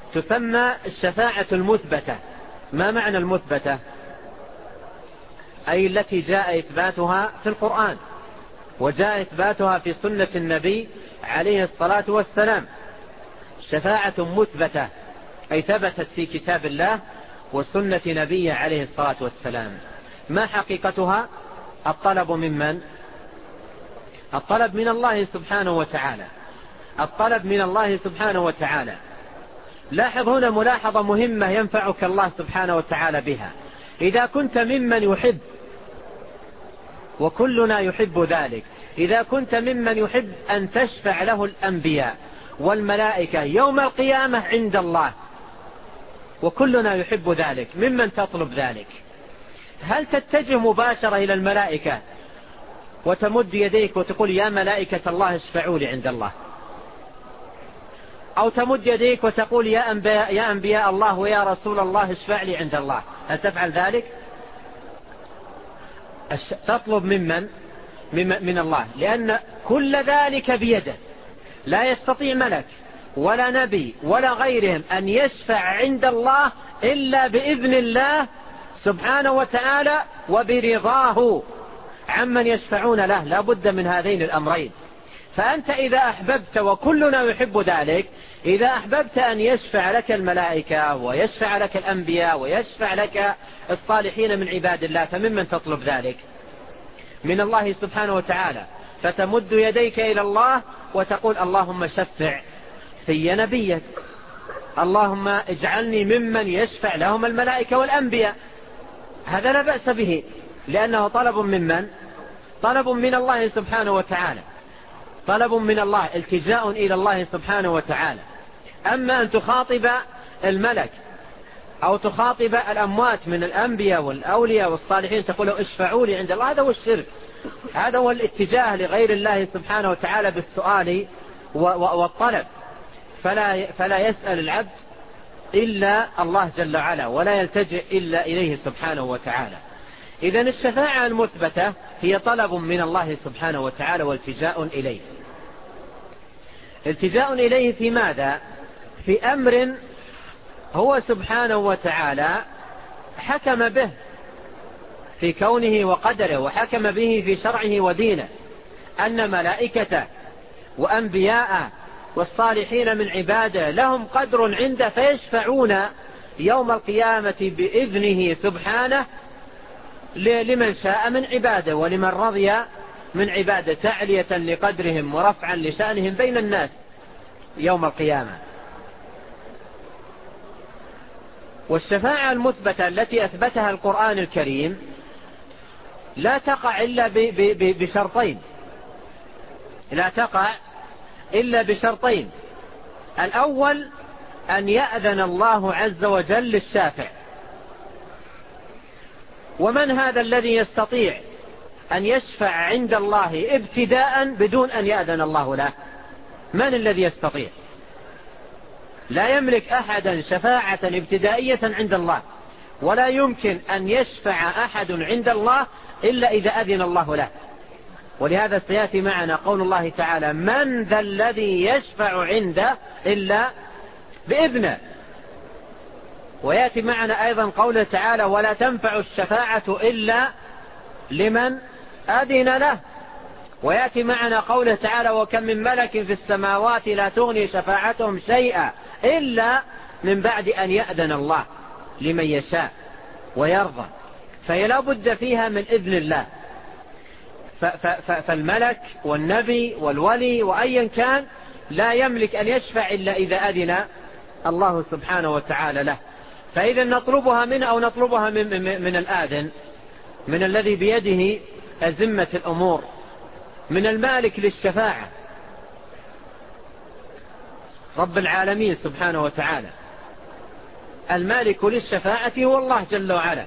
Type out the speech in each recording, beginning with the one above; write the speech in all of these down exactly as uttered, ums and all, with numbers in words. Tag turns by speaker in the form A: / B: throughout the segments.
A: تسمى الشفاعة المثبتة. ما معنى المثبتة؟ أي التي جاء إثباتها في القرآن وجاء إثباتها في سنة النبي عليه الصلاة والسلام. شفاعة مثبتة أي ثبتت في كتاب الله وسنة نبي عليه الصلاة والسلام. ما حقيقتها؟ الطلب ممن؟ الطلب من الله سبحانه وتعالى. الطلب من الله سبحانه وتعالى. لاحظ هنا ملاحظة مهمة ينفعك الله سبحانه وتعالى بها. إذا كنت ممن يحب، وكلنا يحب ذلك، إذا كنت ممن يحب أن تشفع له الأنبياء والملائكة يوم القيامة عند الله، وكلنا يحب ذلك، ممن تطلب ذلك؟ هل تتجه مباشرة إلى الملائكة وتمد يديك وتقول يا ملائكة الله اشفعوا لي عند الله، أو تمد يديك وتقول يا أنبياء, يا أنبياء الله ويا رسول الله اشفع لي عند الله؟ هل تفعل ذلك؟ تطلب ممن؟ من الله، لأن كل ذلك بيده. لا يستطيع ملك ولا نبي ولا غيرهم أن يشفع عند الله إلا بإذن الله سبحانه وتعالى وبرضاه عمن يشفعون له. لا بد من هذين الأمرين. فأنت إذا أحببت، وكلنا يحب ذلك، إذا أحببت أن يشفع لك الملائكة ويشفع لك الأنبياء ويشفع لك الصالحين من عباد الله، فممن تطلب ذلك؟ من الله سبحانه وتعالى. فتمد يديك إلى الله وتقول اللهم شفع في نبيك، اللهم اجعلني ممن يشفع لهم الملائكة والأنبياء. هذا لا بأس به، لأنه طلب ممن؟ طلب من الله سبحانه وتعالى، طلب من الله، التجاء إلى الله سبحانه وتعالى. أما أن تخاطب الملك أو تخاطب الأموات من الأنبياء والأولياء والصالحين تقول اشفعوا لي عند الله، هذا هو الشرك، هذا هو الاتجاه لغير الله سبحانه وتعالى بالسؤال والطلب. فلا, فلا يسأل العبد إلا الله جل وعلا، ولا يلتجئ إلا إليه سبحانه وتعالى. إذن الشفاعة المثبتة هي طلب من الله سبحانه وتعالى والتجاء إليه. التجاء إليه في ماذا؟ في أمر هو سبحانه وتعالى حكم به في كونه وقدره، وحكم به في شرعه ودينه، أن ملائكته وأنبياء والصالحين من عباده لهم قدر عنده، فيشفعون يوم القيامة بإذنه سبحانه لمن شاء من عباده ولمن رضي من عباده، تعلية لقدرهم ورفعا لشأنهم بين الناس يوم القيامة. والشفاعة المثبتة التي أثبتها القرآن الكريم لا تقع إلا بشرطين، لا تقع إلا بشرطين. الأول أن يأذن الله عز وجل للشافع. ومن هذا الذي يستطيع أن يشفع عند الله ابتداء بدون أن يأذن الله له؟ من الذي يستطيع؟ لا يملك أحدا شفاعة ابتدائية عند الله، ولا يمكن أن يشفع أحد عند الله إلا إذا أذن الله له. ولهذا سيأتي معنا قول الله تعالى من ذا الذي يشفع عنده إلا بإذنه. ويأتي معنا أيضا قوله تعالى ولا تنفع الشفاعة إلا لمن أذن له. ويأتي معنا قوله تعالى وكم من ملك في السماوات لا تغني شفاعتهم شيئا إلا من بعد أن يأذن الله لمن يشاء ويرضى. فهي لا بد فيها من إذن الله. فالملك والنبي والولي وأيا كان لا يملك أن يشفع إلا إذا أذن الله سبحانه وتعالى له. فإذا نطلبها منه أو نطلبها من, من, من الآذن، من الذي بيده أزمة الأمور، من المالك للشفاعة رب العالمين سبحانه وتعالى. المالك للشفاعة هو الله جل وعلا.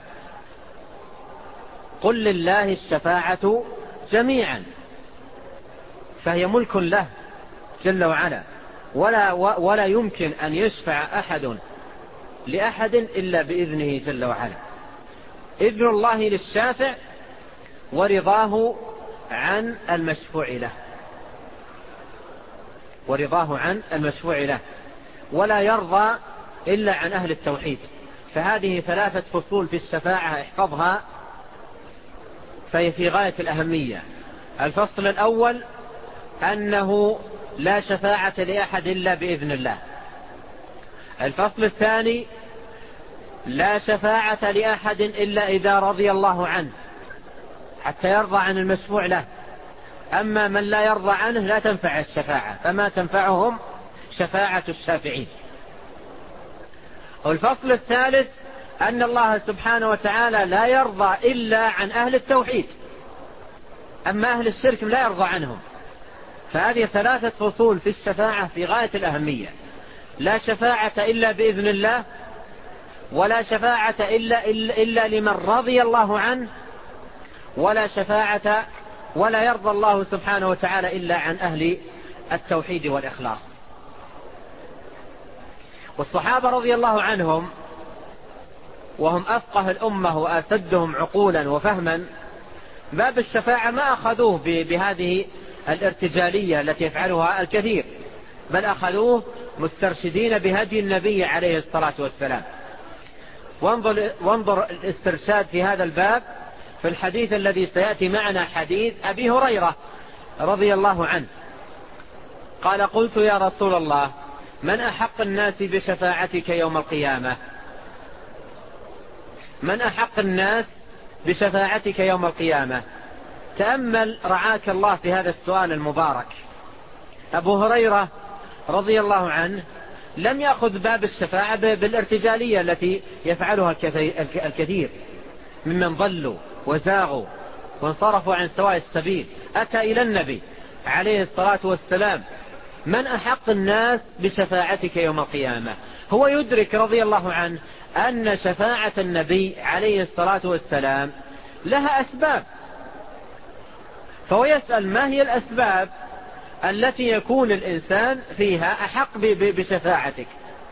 A: قل لله الشفاعة جميعا، فهي ملك له جل وعلا، ولا, ولا يمكن أن يشفع أحد لأحد إلا بإذنه جل وعلا. إذن الله للشافع ورضاه عن المشفوع له، ورضاه عن المشفوع له. ولا يرضى إلا عن أهل التوحيد. فهذه ثلاثة فصول في الشفاعة احفظها، فهي في غاية الأهمية. الفصل الأول أنه لا شفاعة لأحد إلا بإذن الله. الفصل الثاني لا شفاعة لأحد إلا إذا رضي الله عنه حتى يرضى عن المشفوع له، أما من لا يرضى عنه لا تنفع الشفاعة، فما تنفعهم شفاعة الشافعين. والفصل الثالث أن الله سبحانه وتعالى لا يرضى إلا عن أهل التوحيد، أما أهل الشرك لا يرضى عنهم. فهذه ثلاثة فصول في الشفاعة في غاية الأهمية. لا شفاعة إلا بإذن الله، ولا شفاعة إلا, إلا, إلا لمن رضي الله عنه، ولا شفاعة ولا يرضى الله سبحانه وتعالى إلا عن أهل التوحيد والإخلاص. والصحابة رضي الله عنهم وهم أفقه الأمة وأسدهم عقولا وفهما، باب الشفاعة ما أخذوه بهذه الارتجالية التي يفعلها الكثير، بل أخذوه مسترشدين بهدي النبي عليه الصلاة والسلام. وانظر, وانظر الاسترشاد في هذا الباب في الحديث الذي سيأتي معنا، حديث أبي هريرة رضي الله عنه قال: قلت يا رسول الله من أحق الناس بشفاعتك يوم القيامة؟ من أحق الناس بشفاعتك يوم القيامة؟ تأمل رعاك الله في هذا السؤال المبارك. أبو هريرة رضي الله عنه لم يأخذ باب الشفاعة بالارتجالية التي يفعلها الكثير ممن ضلوا وزاغوا وانصرفوا عن سواء السبيل. أتى إلى النبي عليه الصلاة والسلام: من أحق الناس بشفاعتك يوم القيامة؟ هو يدرك رضي الله عنه أن شفاعة النبي عليه الصلاة والسلام لها أسباب، فهو يسأل: ما هي الأسباب التي يكون الإنسان فيها أحق بشفاعتك؟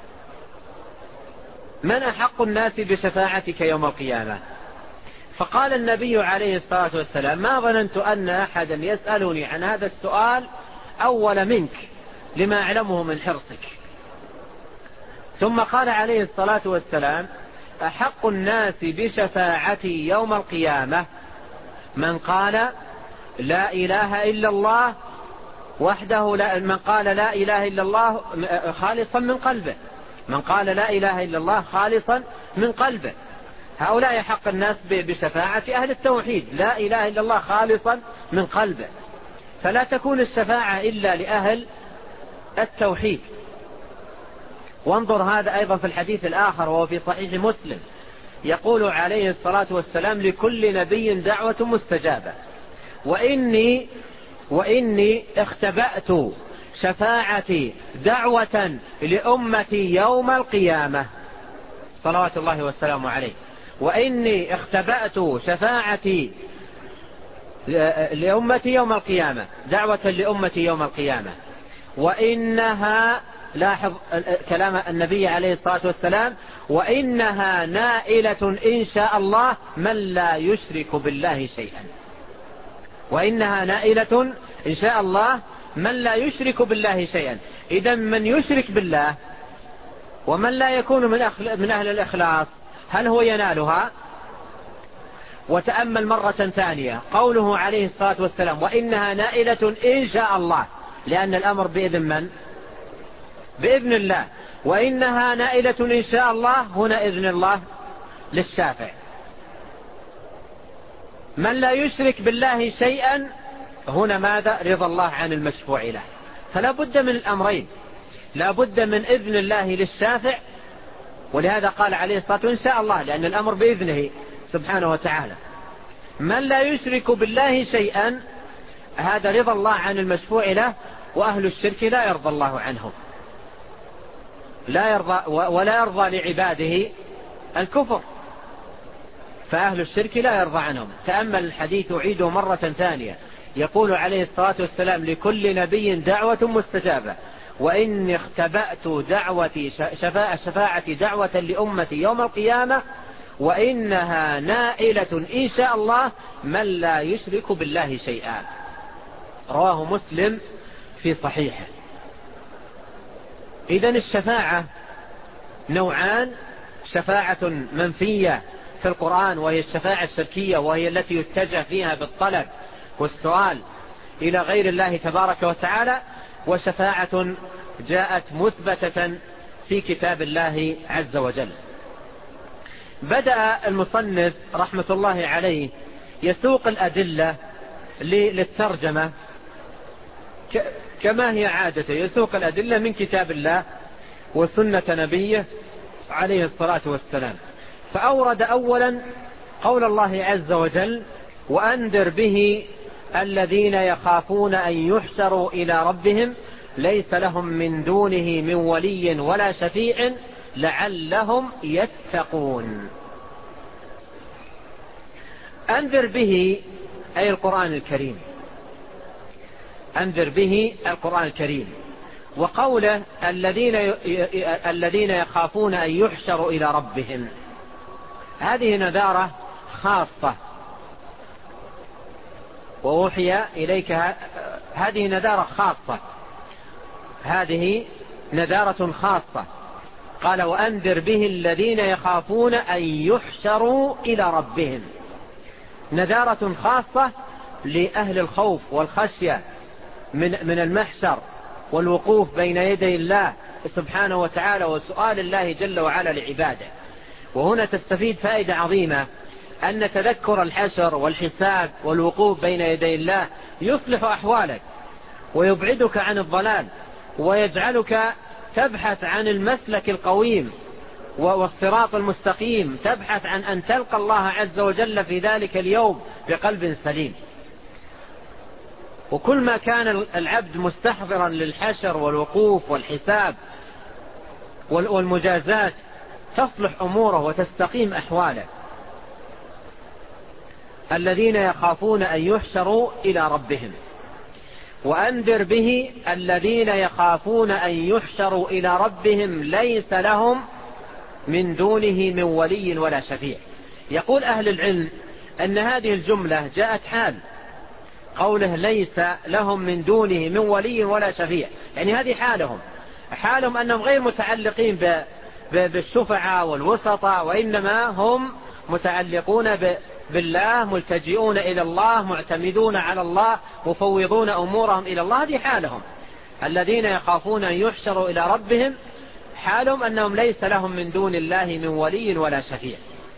A: من أحق الناس بشفاعتك يوم القيامة؟ فقال النبي عليه الصلاة والسلام: ما ظننت أن أحدا يسألني عن هذا السؤال أول منك لما أعلمه من حرصك. ثم قال عليه الصلاة والسلام: أحق الناس بشفاعتي يوم القيامة من قال لا إله إلا الله وحده لا من قال لا إله إلا الله خالصا من قلبه من قال لا إله إلا الله خالصا من قلبه. هؤلاء حق الناس بشفاعة أهل التوحيد، لا إله إلا الله خالصا من قلبه، فلا تكون الشفاعة إلا لأهل التوحيد. وانظر هذا أيضا في الحديث الآخر وهو في صحيح مسلم، يقول عليه الصلاة والسلام: لكل نبي دعوة مستجابة، وإني وإني اختبأت شفاعتي دعوة لأمتي يوم القيامة صلوات الله والسلام عليه، وإني اختبأت شفاعتي لأمتي يوم القيامة دعوة لأمتي يوم القيامة، وإنها، لاحظ كلام النبي عليه الصلاة والسلام، وإنها نائلة إن شاء الله من لا يشرك بالله شيئا. وإنها نائلة إن شاء الله من لا يشرك بالله شيئا. إذا من يشرك بالله ومن لا يكون من, من أهل الإخلاص هل هو ينالها؟ وتأمل مرة ثانية قوله عليه الصلاة والسلام: وإنها نائلة إن شاء الله، لأن الأمر بإذن من؟ بإذن الله. وإنها نائلة إن شاء الله، هنا إذن الله للشافع. من لا يشرك بالله شيئا، هنا ماذا؟ رضا الله عن المشفوع له. فلا بد من الأمرين، لا بد من إذن الله للشافع، ولهذا قال عليه الصلاة والسلام: إن شاء الله، لأن الأمر بإذنه سبحانه وتعالى. من لا يشرك بالله شيئا، هذا رضا الله عن المشفوع له، وأهل الشرك لا يرضى الله عنهم، لا يرضى ولا يرضى لعباده الكفر، فأهل الشرك لا يرضى عنهم. تأمل الحديث أعيده مرة ثانية، يقول عليه الصلاة والسلام: لكل نبي دعوة مستجابة، وإني اختبأت دعوتي شفاعة شفاعة دعوة لأمتي يوم القيامة، وإنها نائلة إن شاء الله من لا يشرك بالله شيئا. رواه مسلم في صحيحه. إذن الشفاعة نوعان: شفاعة منفية في القرآن وهي الشفاعة الشركية، وهي التي يتجه فيها بالطلب والسؤال إلى غير الله تبارك وتعالى، وشفاعة جاءت مثبتة في كتاب الله عز وجل. بدأ المصنف رحمة الله عليه يسوق الأدلة للترجمة كما هي عادته، يسوق الأدلة من كتاب الله وسنة نبيه عليه الصلاة والسلام. فأورد أولا قول الله عز وجل: وأنذر به الذين يخافون أن يحشروا إلى ربهم ليس لهم من دونه من ولي ولا شفيع لعلهم يتقون. أنذر به أي القرآن الكريم، أنذر به القرآن الكريم. وقوله الذين الذين يخافون أن يحشروا إلى ربهم، هذه نذارة خاصة، ووحي إليك هذه نذارة خاصة، هذه نذارة خاصة. قال: وأنذر به الذين يخافون أن يحشروا إلى ربهم، نذارة خاصة لأهل الخوف والخشية من من المحشر والوقوف بين يدي الله سبحانه وتعالى وسؤال الله جل وعلا لعباده. وهنا تستفيد فائدة عظيمة، أن تذكر الحشر والحساب والوقوف بين يدي الله يصلح أحوالك ويبعدك عن الضلال ويجعلك تبحث عن المسلك القويم والصراط المستقيم، تبحث عن أن تلقى الله عز وجل في ذلك اليوم بقلب سليم. وكل ما كان العبد مستحضرا للحشر والوقوف والحساب والمجازات تصلح أموره وتستقيم أحواله. الذين يخافون أن يحشروا إلى ربهم. وأنذر به الذين يخافون أن يحشروا إلى ربهم ليس لهم من دونه من ولي ولا شفيع. يقول أهل العلم أن هذه الجملة جاءت حال قوله ليس لهم من دونه من ولي ولا شفيع، يعني هذه حالهم، حالهم أنهم غير متعلقين بالشفعاء والوسطاء، وإنما هم متعلقون بالله، ملتجئون إلى الله، معتمدون على الله، مفوضون أمورهم إلى الله. هذه حالهم. الذين يخافون أن يحشروا إلى ربهم حالهم أنهم ليس لهم من دون الله من ولي ولا شفيع،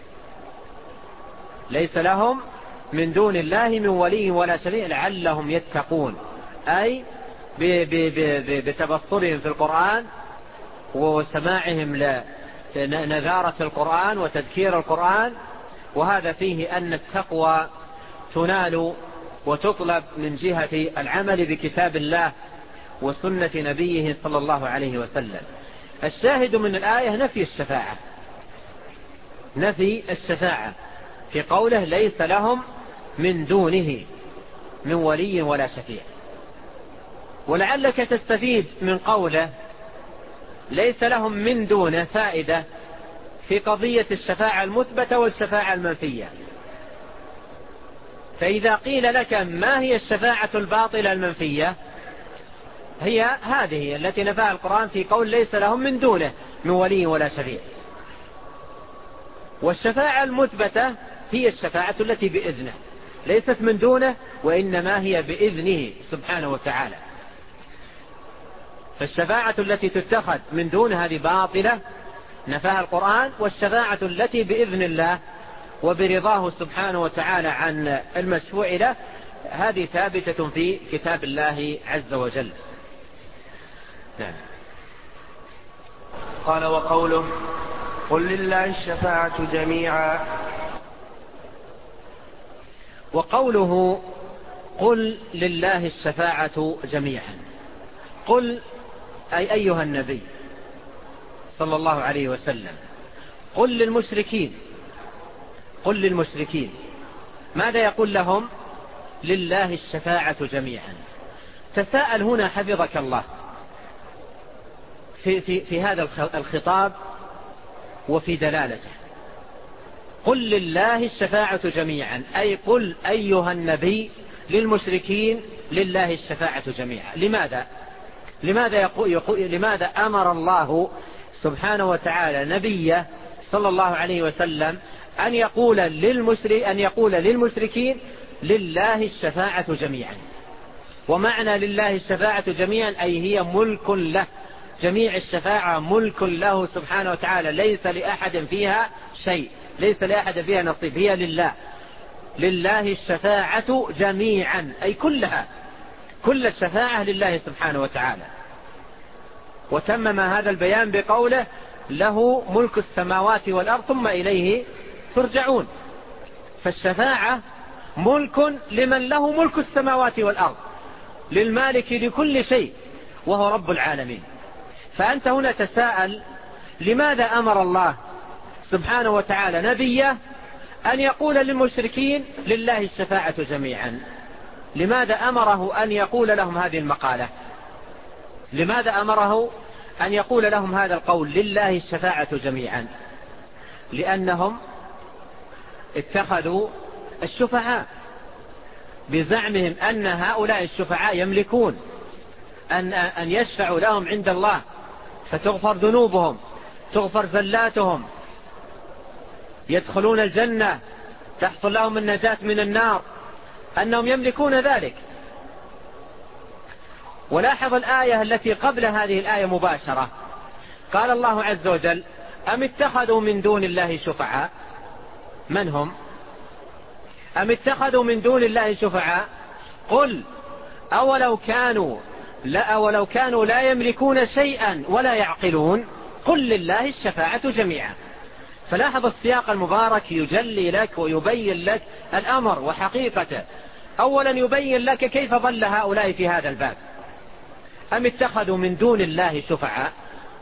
A: ليس لهم من دون الله من ولي ولا شفيع لعلهم يتقون، أي بتبصرهم في القرآن وسماعهم لنذارة القرآن وتذكير القرآن. وهذا فيه أن التقوى تنال وتطلب من جهة العمل بكتاب الله وسنة نبيه صلى الله عليه وسلم. الشاهد من الآية نفي الشفاعة، نفي الشفاعة في قوله ليس لهم من دونه من ولي ولا شفيع. ولعلك تستفيد من قوله ليس لهم من دونه فائدة في قضية الشفاعة المثبتة والشفاعة المنفية. فإذا قيل لك ما هي الشفاعة الباطلة المنفية، هي هذه التي نفاها القرآن في قول ليس لهم من دونه من ولي ولا شفيع. والشفاعة المثبتة هي الشفاعة التي بإذنه، ليست من دونه وإنما هي بإذنه سبحانه وتعالى. فالشفاعة التي تتخذ من دون هذه باطلة نفاها القرآن، والشفاعة التي بإذن الله وبرضاه سبحانه وتعالى عن المشفوع له هذه ثابتة في كتاب الله عز وجل. نعم.
B: قال: وقوله قل لله الشفاعة جميعا.
A: وقوله قل لله الشفاعة جميعا، قل أي أيها النبي صلى الله عليه وسلم، قل للمشركين، قل للمشركين ماذا يقول لهم؟ لله الشفاعة جميعا. تساءل هنا حفظك الله في, في, في هذا الخطاب وفي دلالته. قل لله الشفاعة جميعا أي قل أيها النبي للمشركين لله الشفاعة جميعا. لماذا؟ لماذا, يقول يقول لماذا أمر الله سبحانه وتعالى نبيه صلى الله عليه وسلم أن يقول للمشرك أن يقول للمشركين لله الشفاعة جميعا. ومعنى لله الشفاعة جميعا أي هي ملك له، جميع الشفاعة ملك له سبحانه وتعالى، ليس لأحد فيها شيء، ليس لأحد فيها نصيب، هي لله. لله الشفاعة جميعا أي كلها، كل الشفاعة لله سبحانه وتعالى. وتمم هذا البيان بقوله له ملك السماوات والأرض ثم إليه ترجعون. فالشفاعة ملك لمن له ملك السماوات والأرض، للمالك لكل شيء وهو رب العالمين. فأنت هنا تساءل لماذا أمر الله سبحانه وتعالى نبيه أن يقول للمشركين لله الشفاعة جميعا؟ لماذا أمره أن يقول لهم هذه المقالة؟ لماذا أمره أن يقول لهم هذا القول لله الشفاعة جميعا؟ لأنهم اتخذوا الشفعاء بزعمهم أن هؤلاء الشفعاء يملكون أن أن يشفعوا لهم عند الله فتغفر ذنوبهم، تغفر زلاتهم، يدخلون الجنة، تحصل لهم النجاة من النار، أنهم يملكون ذلك. ولاحظ الآية التي قبل هذه الآية مباشرة، قال الله عز وجل أم اتخذوا من دون الله شفعاء؟ من هم؟ أم اتخذوا من دون الله شفعاء؟ قل أولو كانوا لا أولو كانوا لا يملكون شيئا ولا يعقلون قل لله الشفاعة جميعا. فلاحظ السياق المبارك يجلي لك ويبين لك الأمر وحقيقته. أولا يبين لك كيف ضل هؤلاء في هذا الباب. أم اتخذوا من دون الله شفعاء،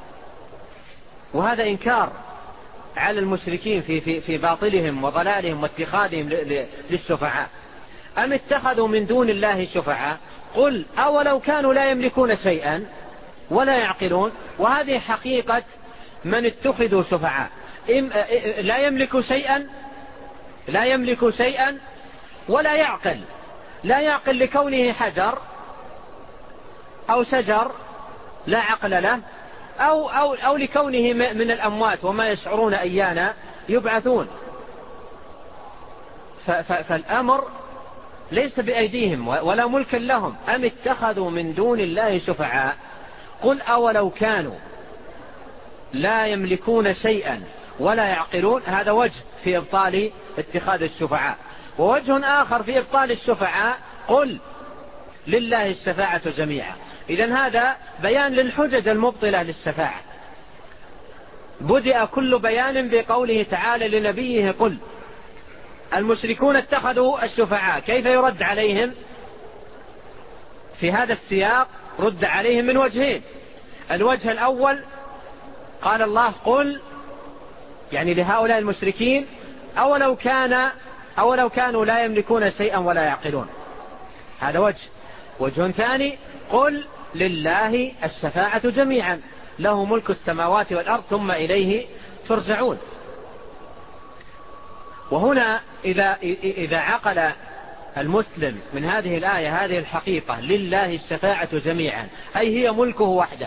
A: وهذا إنكار على المشركين في, في, في باطلهم وضلالهم واتخاذهم للشفعاء. أم اتخذوا من دون الله شفعاء قل أولو كانوا لا يملكون شيئا ولا يعقلون. وهذه حقيقة من اتخذوا شفعاء، لا يملك شيئا لا يملك شيئا ولا يعقل. لا يعقل لكونه حجر أو شجر لا عقل له، أو, أو, أو لكونه من الأموات وما يشعرون أيانا يبعثون. فالأمر ليس بأيديهم ولا ملك لهم. أم اتخذوا من دون الله شفعاء قل أولو كانوا لا يملكون شيئا ولا يعقلون. هذا وجه في إبطال اتخاذ الشفعاء. ووجه آخر في إبطال الشفعاء قل لله الشفاعة جميعا. إذن هذا بيان للحجج المبطلة للشفاعة. بدأ كل بيان بقوله تعالى لنبيه قل. المشركون اتخذوا الشفعاء، كيف يرد عليهم في هذا السياق؟ رد عليهم من وجهين. الوجه الأول قال الله قل، يعني لهؤلاء المشركين أولو كان أولو كانوا لا يملكون شيئا ولا يعقلون. هذا وجه. وجه ثاني قل لله الشفاعة جميعا له ملك السماوات والأرض ثم إليه ترجعون. وهنا إذا, إذا عقل المسلم من هذه الآية هذه الحقيقة لله الشفاعة جميعا أي هي ملكه وحده،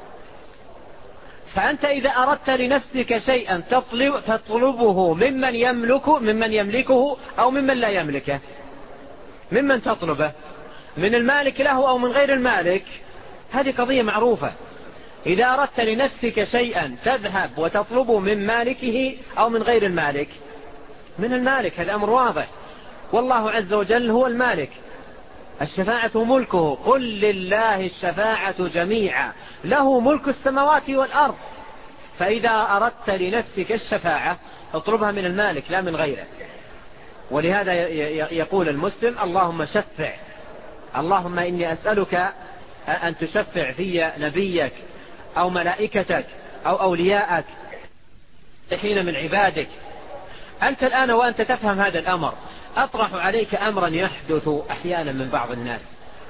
A: فأنت إذا أردت لنفسك شيئا تطلب تطلبه ممن يملكه ممن يملكه أو ممن لا يملكه. ممن تطلبه؟ من المالك له أو من غير المالك؟ هذه قضية معروفة. إذا أردت لنفسك شيئا تذهب وتطلبه من مالكه أو من غير المالك؟ من المالك. هذا أمر واضح. والله عز وجل هو المالك. الشفاعة ملكه. قل لله الشفاعة جميعا له ملك السماوات والأرض. فإذا أردت لنفسك الشفاعة اطلبها من المالك لا من غيره. ولهذا يقول المسلم اللهم شفع، اللهم إني أسألك أن تشفع في نبيك أو ملائكتك أو أولياءك حين من عبادك. أنت الآن وأنت تفهم هذا الأمر أطرح عليك أمرا يحدث أحيانا من بعض الناس.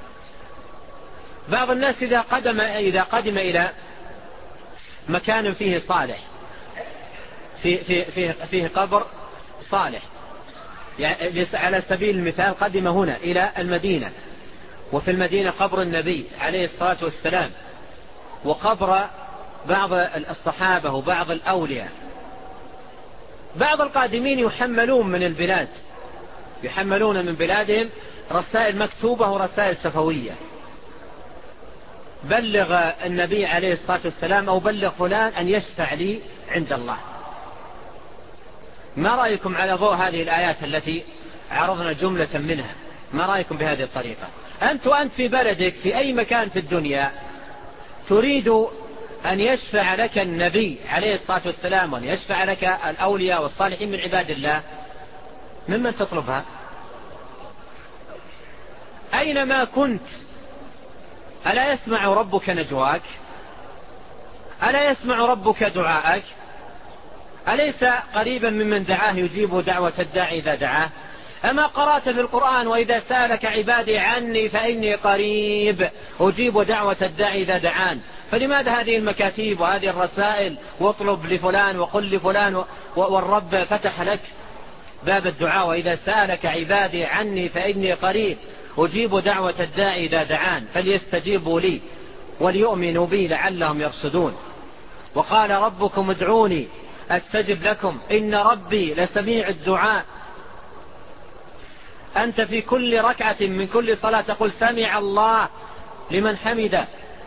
A: بعض الناس إذا قدم, إذا قدم إلى مكان فيه صالح فيه, فيه, فيه, فيه قبر صالح، يعني على سبيل المثال قدم هنا إلى المدينة، وفي المدينة قبر النبي عليه الصلاة والسلام وقبر بعض الصحابة وبعض الأولياء. بعض القادمين يحملون من البلاد، يحملون من بلادهم رسائل مكتوبة ورسائل شفوية، بلغ النبي عليه الصلاة والسلام أو بلغ فلان أن يشفع لي عند الله. ما رأيكم على ضوء هذه الآيات التي عرضنا جملة منها؟ ما رأيكم بهذه الطريقة؟ أنت وأنت في بلدك في أي مكان في الدنيا تريد أن يشفع لك النبي عليه الصلاة والسلام وأن يشفع لك الأولياء والصالحين من عباد الله، ممن تطلبها؟ أينما كنت ألا يسمع ربك نجواك؟ ألا يسمع ربك دعاءك؟ أليس قريبا ممن دعاه يجيب دعوة الداعي إذا دعاه؟ أما قرأت في القرآن وإذا سألك عبادي عني فإني قريب أجيب دعوة الداعي إذا دعان؟ فلماذا هذه المكاتيب وهذه الرسائل واطلب لفلان وقل لفلان والرب فتح لك باب الدعاء وإذا سألك عبادي عني فإني قريب أجيب دعوة الداعي إذا دعان فليستجيبوا لي وليؤمنوا بي لعلهم يرشدون. وقال ربكم ادعوني أستجب لكم إن ربي لسميع الدعاء. أنت في كل ركعة من كل صلاة تقول سمع الله لمن حمده،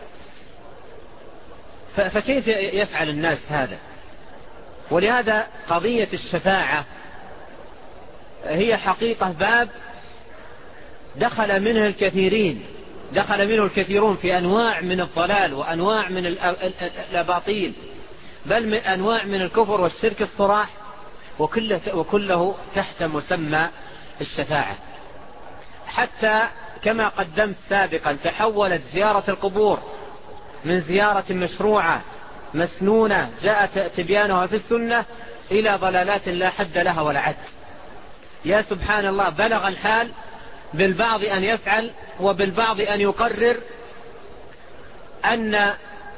A: فكيف يفعل الناس هذا؟ ولهذا قضية الشفاعة هي حقيقة باب دخل منه الكثيرين دخل منه الكثيرون في أنواع من الضلال وأنواع من الأباطيل، بل من أنواع من الكفر والشرك الصراح، وكله, وكله تحت مسمى الشفاعة. حتى كما قدمت سابقا تحولت زيارة القبور من زيارة مشروعة مسنونة جاء تبيانها في السنة إلى ضلالات لا حد لها ولا عد. يا سبحان الله، بلغ الحال بالبعض أن يفعل وبالبعض أن يقرر أن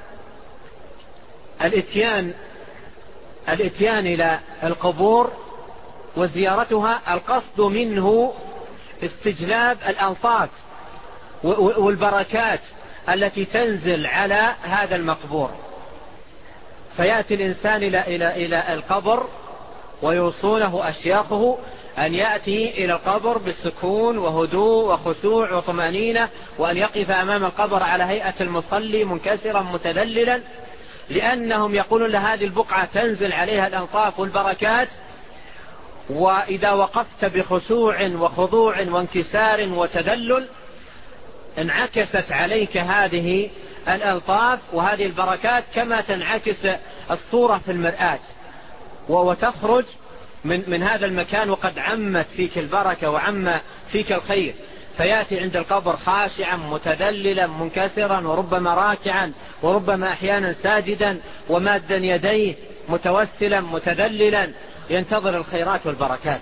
A: الاتيان الاتيان إلى القبور وزيارتها القصد منه استجلاب الألطاف والبركات التي تنزل على هذا المقبور. فيأتي الإنسان إلى, إلى, إلى القبر ويوصونه أشياخه أن يأتي إلى القبر بالسكون وهدوء وخشوع وطمأنينة، وأن يقف أمام القبر على هيئة المصلي منكسرا متذللا، لأنهم يقولون لهذه البقعة تنزل عليها الألطاف والبركات، وإذا وقفت بخشوع وخضوع وانكسار وتذلل انعكست عليك هذه الألطاف وهذه البركات كما تنعكس الصورة في المرآة، وتخرج من, من هذا المكان وقد عمت فيك البركة وعم فيك الخير. فيأتي عند القبر خاشعا متذللا منكسرا وربما راكعا وربما أحيانا ساجدا ومادا يديه متوسلا متذللا ينتظر الخيرات والبركات.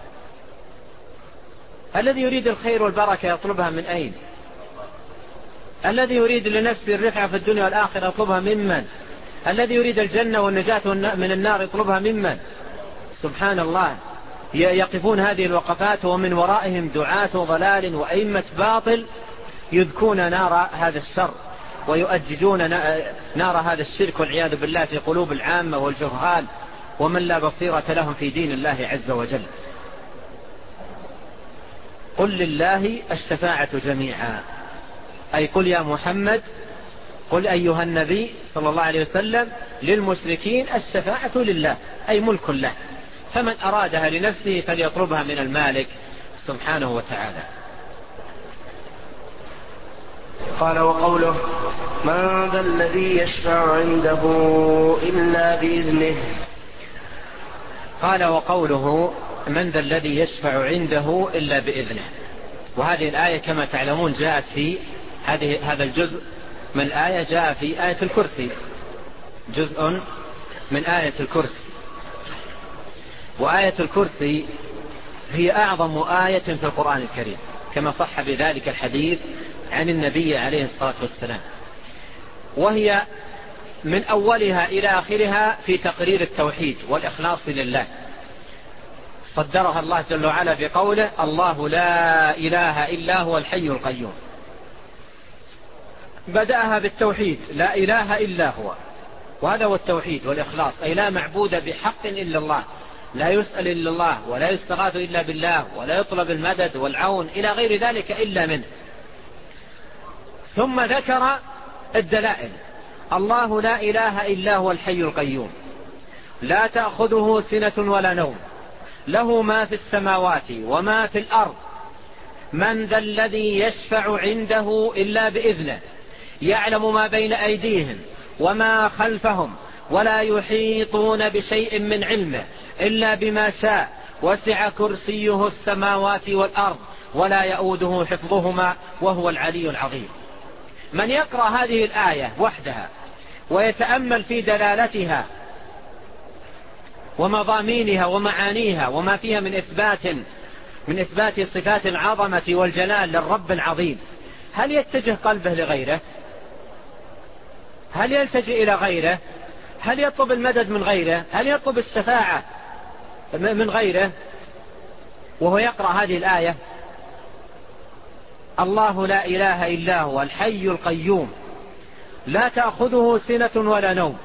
A: الذي يريد الخير والبركة يطلبها من أين؟ الذي يريد لنفسه الرفعة في الدنيا والآخرة يطلبها ممن؟ الذي يريد الجنة والنجاة من النار يطلبها ممن؟ سبحان الله، يقفون هذه الوقفات ومن ورائهم دعاة ضلال وأئمة باطل يذكون نار هذا الشر ويؤججون نار هذا الشرك والعياذ بالله في قلوب العامة والجهال ومن لا بصيرة لهم في دين الله عز وجل. قل لله الشفاعة جميعا، أي قل يا محمد، قل أيها النبي صلى الله عليه وسلم للمشركين الشفاعة لله، أي ملك له، فمن أرادها لنفسه فليطلبها من المالك سبحانه وتعالى.
B: قال وقوله من ذا الذي يشفع عنده إلا بإذنه.
A: قال وقوله من ذا الذي يشفع عنده إلا بإذنه. وهذه الآية كما تعلمون جاءت في هذه هذا الجزء من الآية جاء في آية الكرسي، جزء من آية الكرسي. وآية الكرسي هي أعظم آية في القرآن الكريم كما صح بذلك الحديث عن النبي عليه الصلاة والسلام، وهي من أولها إلى آخرها في تقرير التوحيد والإخلاص لله. صدرها الله جل وعلا بقوله الله لا إله إلا هو الحي القيوم. بدأها بالتوحيد لا إله إلا هو، وهذا هو التوحيد والإخلاص، أي لا معبود بحق إلا الله، لا يسأل إلا الله، ولا يستغاث إلا بالله، ولا يطلب المدد والعون إلى غير ذلك إلا منه. ثم ذكر الدلائل: الله لا إله إلا هو الحي القيوم، لا تأخذه سنة ولا نوم، له ما في السماوات وما في الأرض، من ذا الذي يشفع عنده إلا بإذنه، يعلم ما بين أيديهم وما خلفهم، ولا يحيطون بشيء من علمه إلا بما شاء، وسع كرسيه السماوات والأرض، ولا يؤوده حفظهما، وهو العلي العظيم. من يقرأ هذه الآية وحدها ويتأمل في دلالتها ومضامينها ومعانيها وما فيها من إثبات من إثبات صفات العظمة والجلال للرب العظيم، هل يتجه قلبه لغيره؟ هل يلتجئ إلى غيره؟ هل يطلب المدد من غيره؟ هل يطلب الشفاعة من غيره وهو يقرأ هذه الآية؟ الله لا إله إلا هو الحي القيوم، لا تأخذه سنة ولا نوم،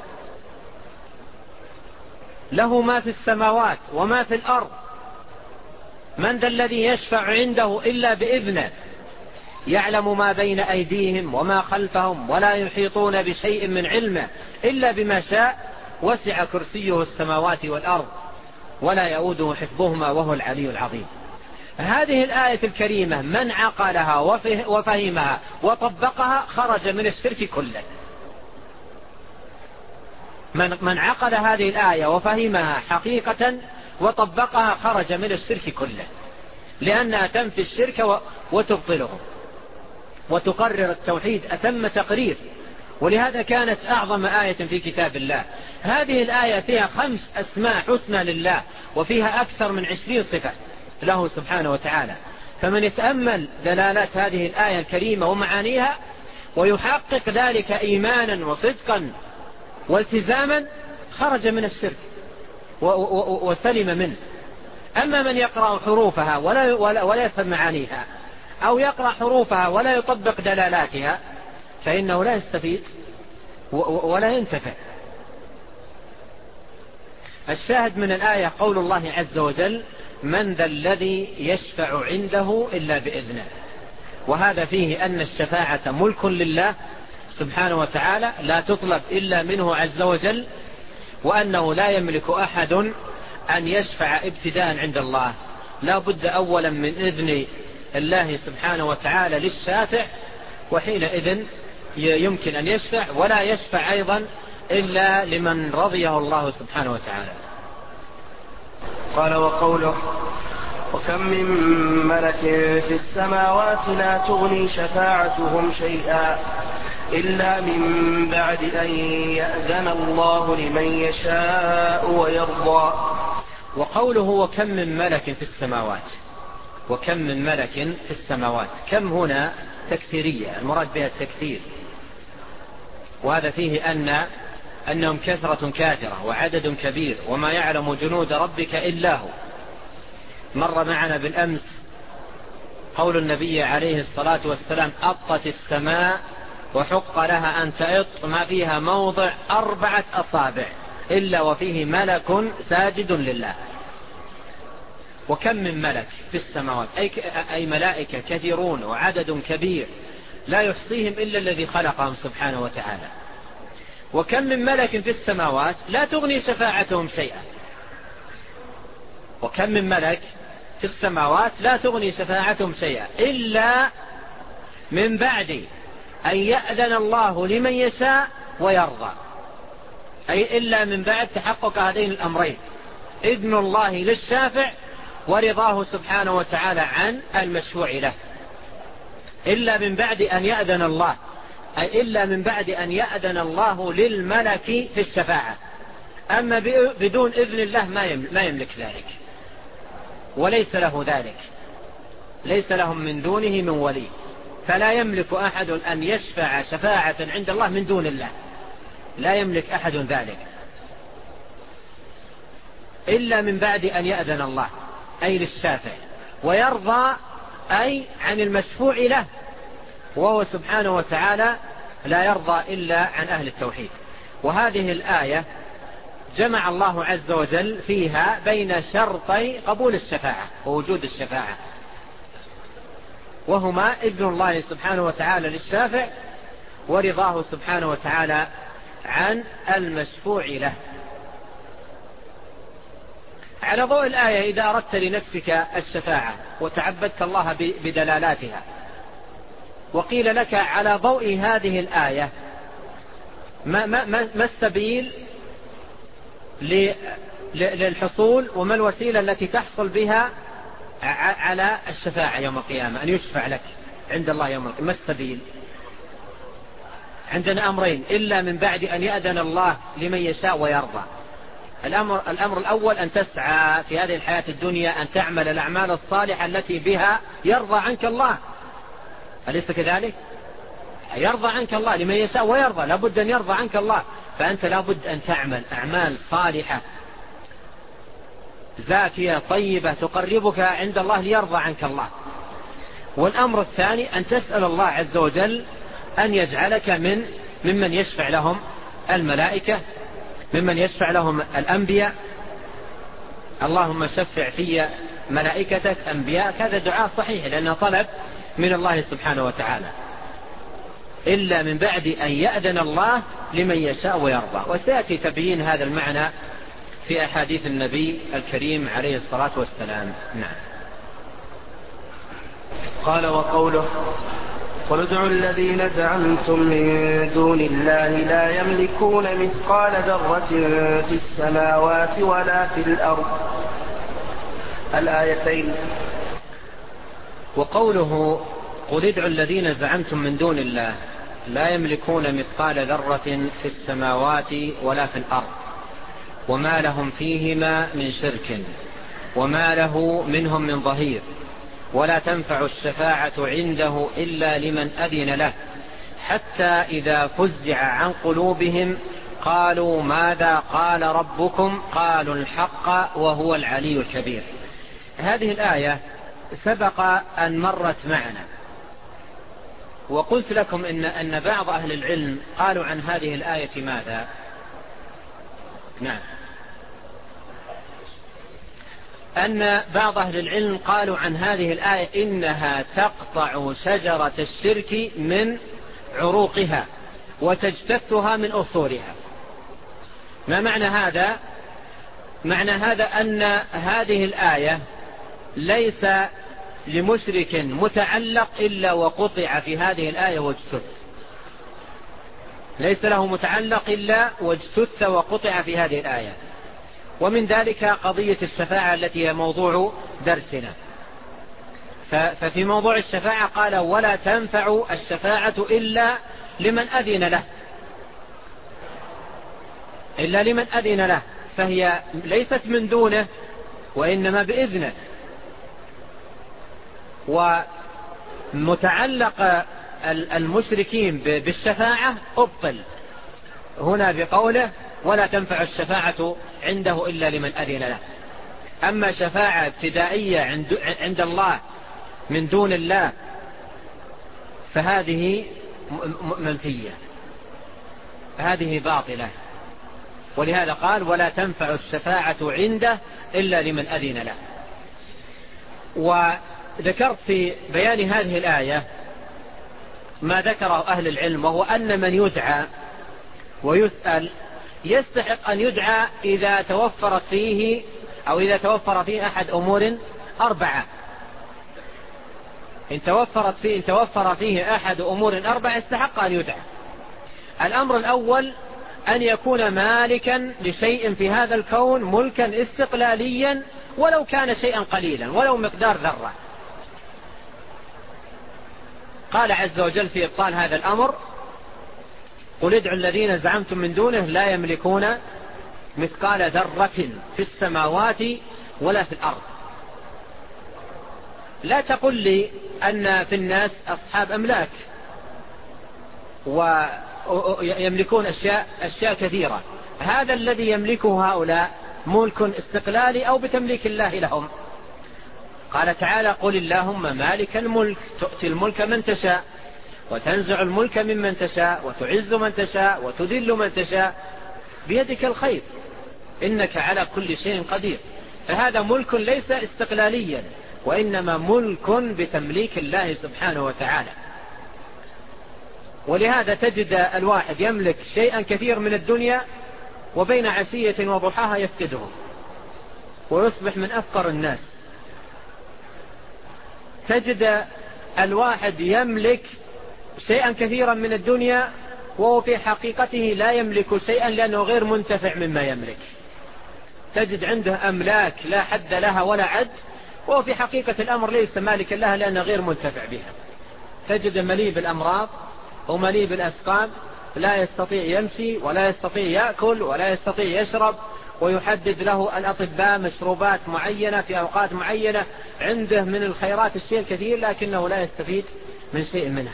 A: له ما في السماوات وما في الأرض، من ذا الذي يشفع عنده إلا بإذنه، يعلم ما بين أيديهم وما خلفهم، ولا يحيطون بشيء من علمه إلا بما شاء، وسع كرسيه السماوات والأرض، ولا يؤوده حفظهما، وهو العلي العظيم. هذه الآية الكريمة من عقلها وفهمها وطبقها خرج من الشرك كله. من, من عقل هذه الآية وفهمها حقيقة وطبقها خرج من الشرك كله، لأنها تنفي الشرك وتبطله وتقرر التوحيد أتم تقرير. ولهذا كانت أعظم آية في كتاب الله. هذه الآية فيها خمس أسماء حسنى لله، وفيها أكثر من عشرين صفة له سبحانه وتعالى. فمن يتأمل دلالات هذه الآية الكريمة ومعانيها ويحقق ذلك إيمانا وصدقا والتزاما خرج من الشرك وسلم منه. أما من يقرأ حروفها ولا, ولا, ولا يفهم معانيها، أو يقرأ حروفها ولا يطبق دلالاتها، فإنه لا يستفيد ولا ينتفع. الشاهد من الآية قول الله عز وجل: من ذا الذي يشفع عنده إلا بإذنه. وهذا فيه أن الشفاعة ملك لله سبحانه وتعالى، لا تطلب إلا منه عز وجل، وأنه لا يملك أحد أن يشفع ابتداء عند الله، لا بد أولا من إذن الله سبحانه وتعالى للشافع، وحينئذ يمكن أن يشفع، ولا يشفع أيضا إلا لمن رضيه الله سبحانه وتعالى.
B: قال: وقوله: وكم من ملك في السماوات لا تغني شفاعتهم شيئا إلا من بعد أن يأذن الله لمن يشاء ويرضى.
A: وقوله: وكم من ملك في السماوات، وكم من ملك في السماوات، كم هنا تكثيرية، المراد بها التكثير، وهذا فيه أن أنهم كثرة كاثرة وعدد كبير، وما يعلم جنود ربك إلا هو. مر معنا بالأمس قول النبي عليه الصلاة والسلام: أطت السماء وحق لها أن تأط ما فيها موضع أربعة أصابع إلا وفيه ملك ساجد لله. وكم من ملك في السماوات، أي, أي ملائكة كثيرون وعدد كبير لا يحصيهم إلا الذي خلقهم سبحانه وتعالى. وكم من ملك في السماوات لا تغني شفاعتهم شيئا. وكم من ملك في السماوات لا تغني شفاعتهم شيئا إلا من بعد أن يأذن الله لمن يشاء ويرضى، أي إلا من بعد تحقق هذين الأمرين: إذن الله للشافع ورضاه سبحانه وتعالى عن المشفوع له. إلا من بعد أن يأذن الله، أي إلا من بعد أن يأذن الله للملك في الشفاعة. أما بدون إذن الله ما يملك ذلك، وليس له ذلك، ليس لهم من دونه من ولي، فلا يملك أحد أن يشفع شفاعة عند الله من دون الله، لا يملك أحد ذلك إلا من بعد أن يأذن الله، أي للشافع، ويرضى أي عن المشفوع له، وهو سبحانه وتعالى لا يرضى إلا عن أهل التوحيد. وهذه الآية جمع الله عز وجل فيها بين شرطي قبول الشفاعة ووجود الشفاعة، وهما إذن الله سبحانه وتعالى للشافع ورضاه سبحانه وتعالى عن المشفوع له. على ضوء الآية إذا أردت لنفسك الشفاعة وتعبدت الله بدلالاتها، وقيل لك على ضوء هذه الآية ما, ما, ما السبيل للحصول وما الوسيلة التي تحصل بها على الشفاعة يوم القيامة، أن يشفع لك عند الله يوم القيامة، ما السبيل؟ عندنا أمرين: إلا من بعد أن يأذن الله لمن يشاء ويرضى. الأمر, الأمر الأول أن تسعى في هذه الحياة الدنيا أن تعمل الأعمال الصالحة التي بها يرضى عنك الله، أليس كذلك؟ يرضى عنك الله لمن يشاء ويرضى، لابد أن يرضى عنك الله، فأنت لابد أن تعمل أعمال صالحة زاكية طيبة تقربك عند الله ليرضى عنك الله. والأمر الثاني أن تسأل الله عز وجل أن يجعلك من ممن يشفع لهم الملائكة، ممن يشفع لهم الأنبياء. اللهم شفع في ملائكتك أنبياء، هذا دعاء صحيح لأنه طلب من الله سبحانه وتعالى. إلا من بعد أن يأذن الله لمن يشاء ويرضى، وسيأتي تبيين هذا المعنى في أحاديث النبي الكريم عليه الصلاة والسلام. نعم.
B: قال: وقوله: قل ادعوا الذين زعمتم من دون الله لا يملكون مثقال ذرة في السماوات ولا في الأرض، الآيتين.
A: وقوله: قل ادعوا الذين زعمتم من دون الله لا يملكون مثقال ذرة في السماوات ولا في الأرض وما لهم فيهما من شرك وما له منهم من ظهير ولا تنفع الشفاعة عنده إلا لمن أذن له حتى إذا فزع عن قلوبهم قالوا ماذا قال ربكم قالوا الحق وهو العلي الكبير. هذه الآية سبق أن مرت معنا، وقلت لكم إن, أن بعض أهل العلم قالوا عن هذه الآية ماذا؟ نعم، أن بعض أهل العلم قالوا عن هذه الآية إنها تقطع شجرة الشرك من عروقها وتجتثها من أصولها. ما معنى هذا؟ معنى هذا أن هذه الآية ليس لمشرك متعلق إلا وقطع في هذه الآية واجتث، ليس له متعلق إلا واجتث وقطع في هذه الآية. ومن ذلك قضية الشفاعة التي هي موضوع درسنا. ففي موضوع الشفاعة قال ولا تنفع الشفاعة إلا لمن أذن له، إلا لمن أذن له، فهي ليست من دونه وإنما بإذنه. ومتعلق المشركين بالشفاعة أبطل هنا بقوله ولا تنفع الشفاعة عنده إلا لمن أذن له. أما شفاعة ابتدائية عند الله من دون الله فهذه منفية، هذه باطلة، ولهذا قال ولا تنفع الشفاعة عنده إلا لمن أذن له. وذكرت في بيان هذه الآية ما ذكره أهل العلم، وهو أن من يدعى ويسأل يستحق أن يدعى إذا توفرت فيه أو إذا توفر فيه أحد أمور أربعة. إن توفرت فيه إن توفر فيه أحد أمور أربعة استحق أن يدعى. الأمر الأول أن يكون مالكا لشيء في هذا الكون ملكا استقلاليا ولو كان شيئا قليلا ولو مقدار ذرة. قال عز وجل في إبطال هذا الأمر قل ادعوا الذين زعمتم من دونه لا يملكون مثقال ذرة في السماوات ولا في الأرض. لا تقل لي أن في الناس أصحاب أملاك ويملكون أشياء, أشياء كثيرة. هذا الذي يملكه هؤلاء ملك استقلالي أو بتمليك الله لهم. قال تعالى قل اللهم مالك الملك تؤتي الملك من تشاء وتنزع الملك ممن تشاء وتعز من تشاء وتذل من تشاء، بيدك الخير، إنك على كل شيء قدير. فهذا ملك ليس استقلاليا، وإنما ملك بتمليك الله سبحانه وتعالى. ولهذا تجد الواحد يملك شيئا كثير من الدنيا وبين عشية وضحاها يفقده ويصبح من أفقر الناس. تجد الواحد يملك شيئا كثيرا من الدنيا وهو في حقيقته لا يملك شيئا لأنه غير منتفع مما يملك. تجد عنده أملاك لا حد لها ولا عد، وهو في حقيقة الأمر ليس مالكا لها لأنه غير منتفع بها. تجد مليء بالأمراض ومليء بالأسقام، لا يستطيع يمشي ولا يستطيع يأكل ولا يستطيع يشرب، ويحدد له الأطباء مشروبات معينة في أوقات معينة. عنده من الخيرات الشيء الكثير لكنه لا يستفيد من شيء منها.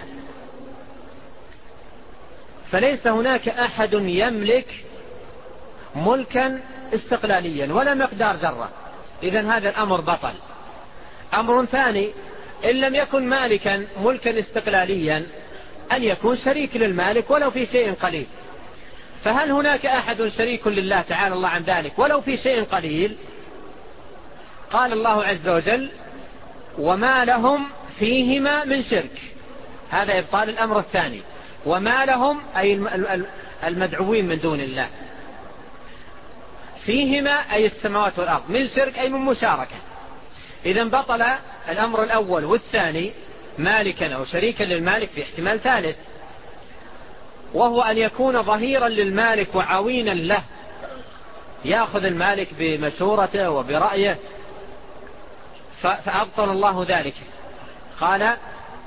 A: فليس هناك أحد يملك ملكا استقلاليا ولا مقدار ذرة، إذن هذا الأمر بطل. أمر ثاني، إن لم يكن مالكا ملكا استقلاليا أن يكون شريك للمالك ولو في شيء قليل. فهل هناك أحد شريك لله تعالى الله عن ذلك ولو في شيء قليل؟ قال الله عز وجل: وما لهم فيهما من شرك. هذا إبطال الأمر الثاني. وما لهم أي المدعوين من دون الله، فيهما أي السماوات والأرض، من شرك أي من مشاركة. إذن بطل الأمر الأول والثاني، مالكا أو شريكا للمالك، في احتمال ثالث، وهو أن يكون ظهيرا للمالك وعوينا له، يأخذ المالك بمشورته وبرأيه، فأبطل الله ذلك. قال: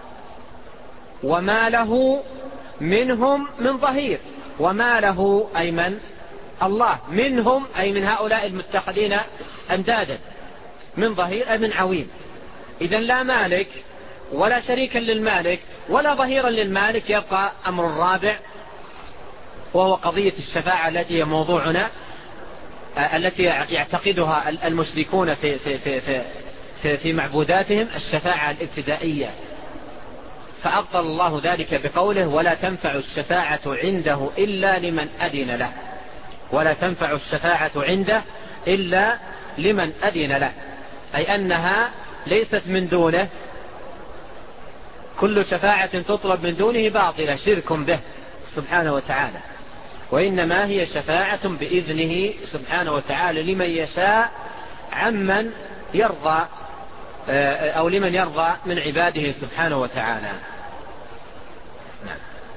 A: وما له منهم من ظهير. وما له أي من؟ الله. منهم أي من هؤلاء المتخذين أندادا. من ظهير أي من عوين. إذن لا مالك ولا شريكا للمالك ولا ظهيرا للمالك. يبقى أمر الرابع، وهو قضية الشفاعة التي هي موضوعنا، التي يعتقدها المشركون في, في, في, في, في, في معبوداتهم، الشفاعة الابتدائية. فأبطل الله ذلك بقوله: ولا تنفع الشفاعة عنده إلا لمن أذن له. ولا تنفع الشفاعة عنده إلا لمن أذن له، أي أنها ليست من دونه. كل شفاعة تطلب من دونه باطلة، شرك به سبحانه وتعالى. وإنما هي شفاعة بإذنه سبحانه وتعالى لمن يشاء عمن يرضى، أو لمن يرضى من عباده سبحانه وتعالى. نعم.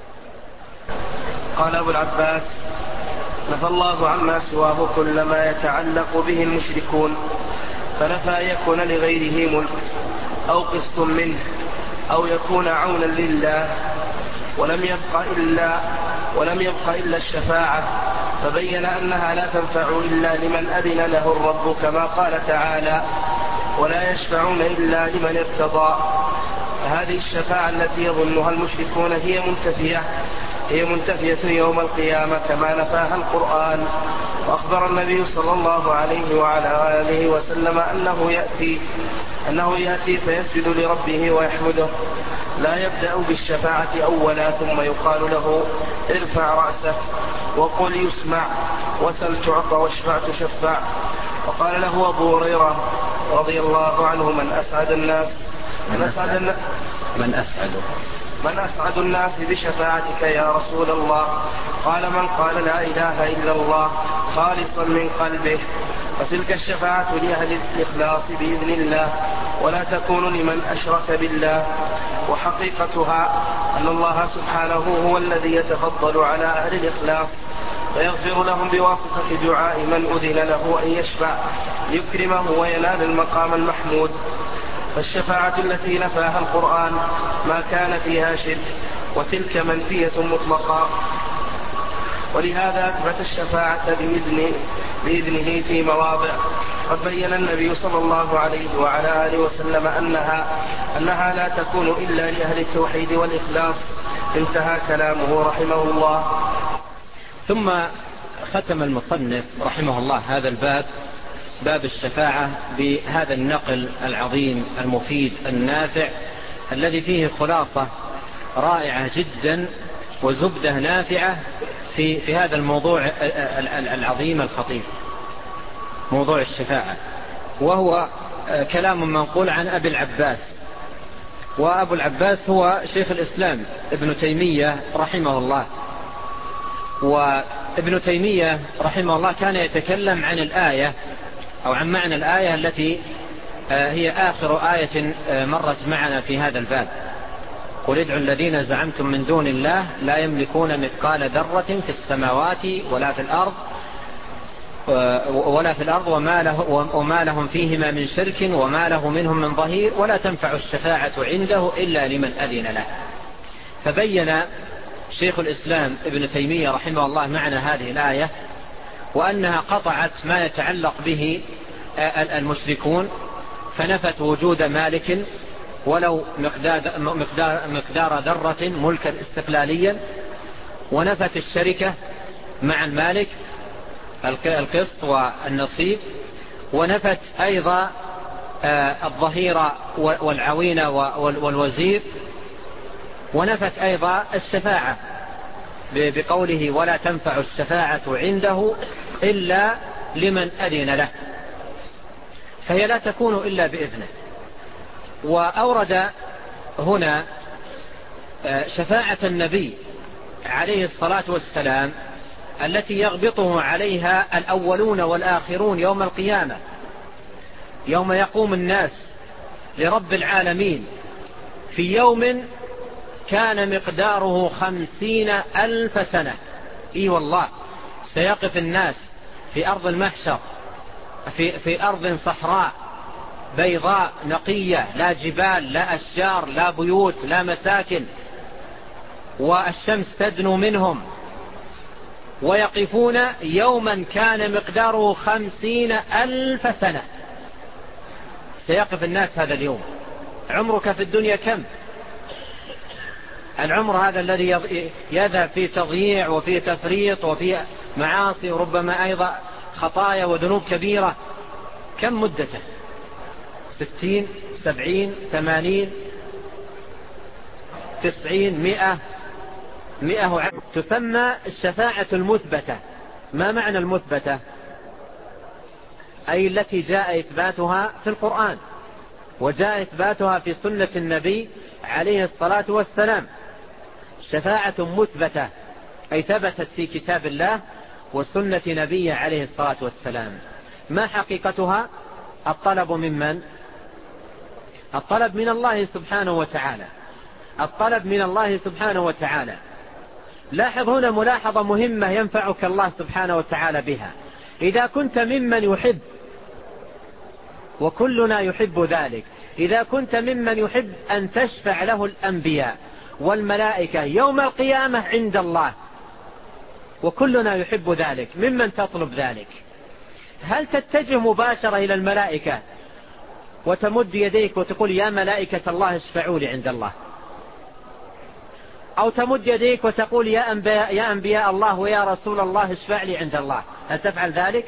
B: قال أبو العباس: نفى الله عما سواه كل ما يتعلق به المشركون، فنفى أن يكون لغيره ملك أو قسط منه أو يكون عونا لله، ولم يبق إلا ولم يبق إلا الشفاعة، فبين أنها لا تنفع إلا لمن أذن له الرب، كما قال تعالى: ولا يشفعون إلا لمن ارتضى. فهذه الشفاعة التي يظنها المشركون هي منتفية هي منتفية يوم القيامة كما نفاها القرآن. وأخبر النبي صلى الله عليه وعلى آله وسلم أنه يأتي أنه يأتي فيسجد لربه ويحمده، لا يبدأ بالشفاعة أولا، ثم يقال له: ارفع رأسك وقل يسمع، وسل تعطى، واشفع تشفع. وقال له أبو هريرة رضي الله عنه: من أسعد الناس من أسعد الناس
A: من أسعد
B: من أسعد الناس بشفاعتك يا رسول الله؟ قال: من قال لا إله إلا الله خالصا من قلبه. فتلك الشفاعة لأهل الإخلاص بإذن الله، ولا تكون لمن أشرك بالله. وحقيقتها أن الله سبحانه هو الذي يتفضل على أهل الإخلاص فيغفر لهم بواسطة دعاء من أذن له أن يشفع ليكرمه وينال المقام المحمود. فالشفاعة التي نفاها القرآن ما كان فيها شرك، وتلك منفية مطلقا. ولهذا أثبت الشفاعة بإذن بإذنه في مواضع قد بين النبي صلى الله عليه وعلى آله وسلم أنها, أنها لا تكون إلا لأهل التوحيد والإخلاص. انتهى كلامه رحمه الله.
A: ثم ختم المصنف رحمه الله هذا الباب، باب الشفاعة، بهذا النقل العظيم المفيد النافع الذي فيه خلاصة رائعة جدا وزبدة نافعة في في هذا الموضوع العظيم الخطير، موضوع الشفاعة، وهو كلام منقول عن أبي العباس. وأبو العباس هو شيخ الإسلام ابن تيمية رحمه الله. وابن تيمية رحمه الله كان يتكلم عن الآية أو عن معنى الآية التي هي آخر آية مرت معنا في هذا الباب: قل ادعوا الذين زعمتم من دون الله لا يملكون مثقال ذرة في السماوات ولا في الأرض ولا في الأرض وما, له وما لهم فيهما من شرك وما له منهم من ظهير ولا تنفع الشفاعة عنده إلا لمن أذن له. فبين شيخ الإسلام ابن تيمية رحمه الله معنى هذه الآية، وأنها قطعت ما يتعلق به المشركون، فنفت وجود مالك ولو مقدار, مقدار, مقدار ذرة ملكا استقلاليا، ونفت الشركة مع المالك القسط والنصيب، ونفت أيضا الظهيرة والعوينة والوزير، ونفت أيضا الشفاعة بقوله ولا تنفع الشفاعة عنده إلا لمن أذن له، فهي لا تكون إلا بإذنه. وأورد هنا شفاعة النبي عليه الصلاة والسلام التي يغبطه عليها الأولون والآخرون يوم القيامة، يوم يقوم الناس لرب العالمين في يوم كان مقداره خمسين ألف سنة. إي والله، سيقف الناس في أرض المحشر في, في أرض صحراء بيضاء نقية، لا جبال لا أشجار لا بيوت لا مساكن، والشمس تدنو منهم، ويقفون يوما كان مقداره خمسين ألف سنة. سيقف الناس هذا اليوم. عمرك في الدنيا كم؟ العمر هذا الذي يذهب في تضييع وفي تفريط وفي معاصي وربما أيضا خطايا وذنوب كبيرة، كم مدته؟ ستين سبعين ثمانين تسعين مئة مئة وعشرين. تسمى الشفاعة المثبتة. ما معنى المثبتة؟ أي التي جاء إثباتها في القرآن وجاء إثباتها في سنة النبي عليه الصلاة والسلام. شفاعة مثبتة أي ثبتت في كتاب الله وسنة نبي عليه الصلاة والسلام. ما حقيقتها؟ الطلب ممن؟ الطلب من الله سبحانه وتعالى. الطلب من الله سبحانه وتعالى. لاحظ هنا ملاحظة مهمة ينفعك الله سبحانه وتعالى بها. إذا كنت ممن يحب، وكلنا يحب ذلك، إذا كنت ممن يحب أن تشفع له الأنبياء والملائكة يوم القيامة عند الله، وكلنا يحب ذلك، ممن تطلب ذلك؟ هل تتجه مباشرة إلى الملائكة وتمد يديك وتقول يا ملائكة الله اشفعوا لي عند الله، أو تمد يديك وتقول يا أنبياء, يا أنبياء الله ويا رسول الله اشفع لي عند الله؟ هل تفعل ذلك؟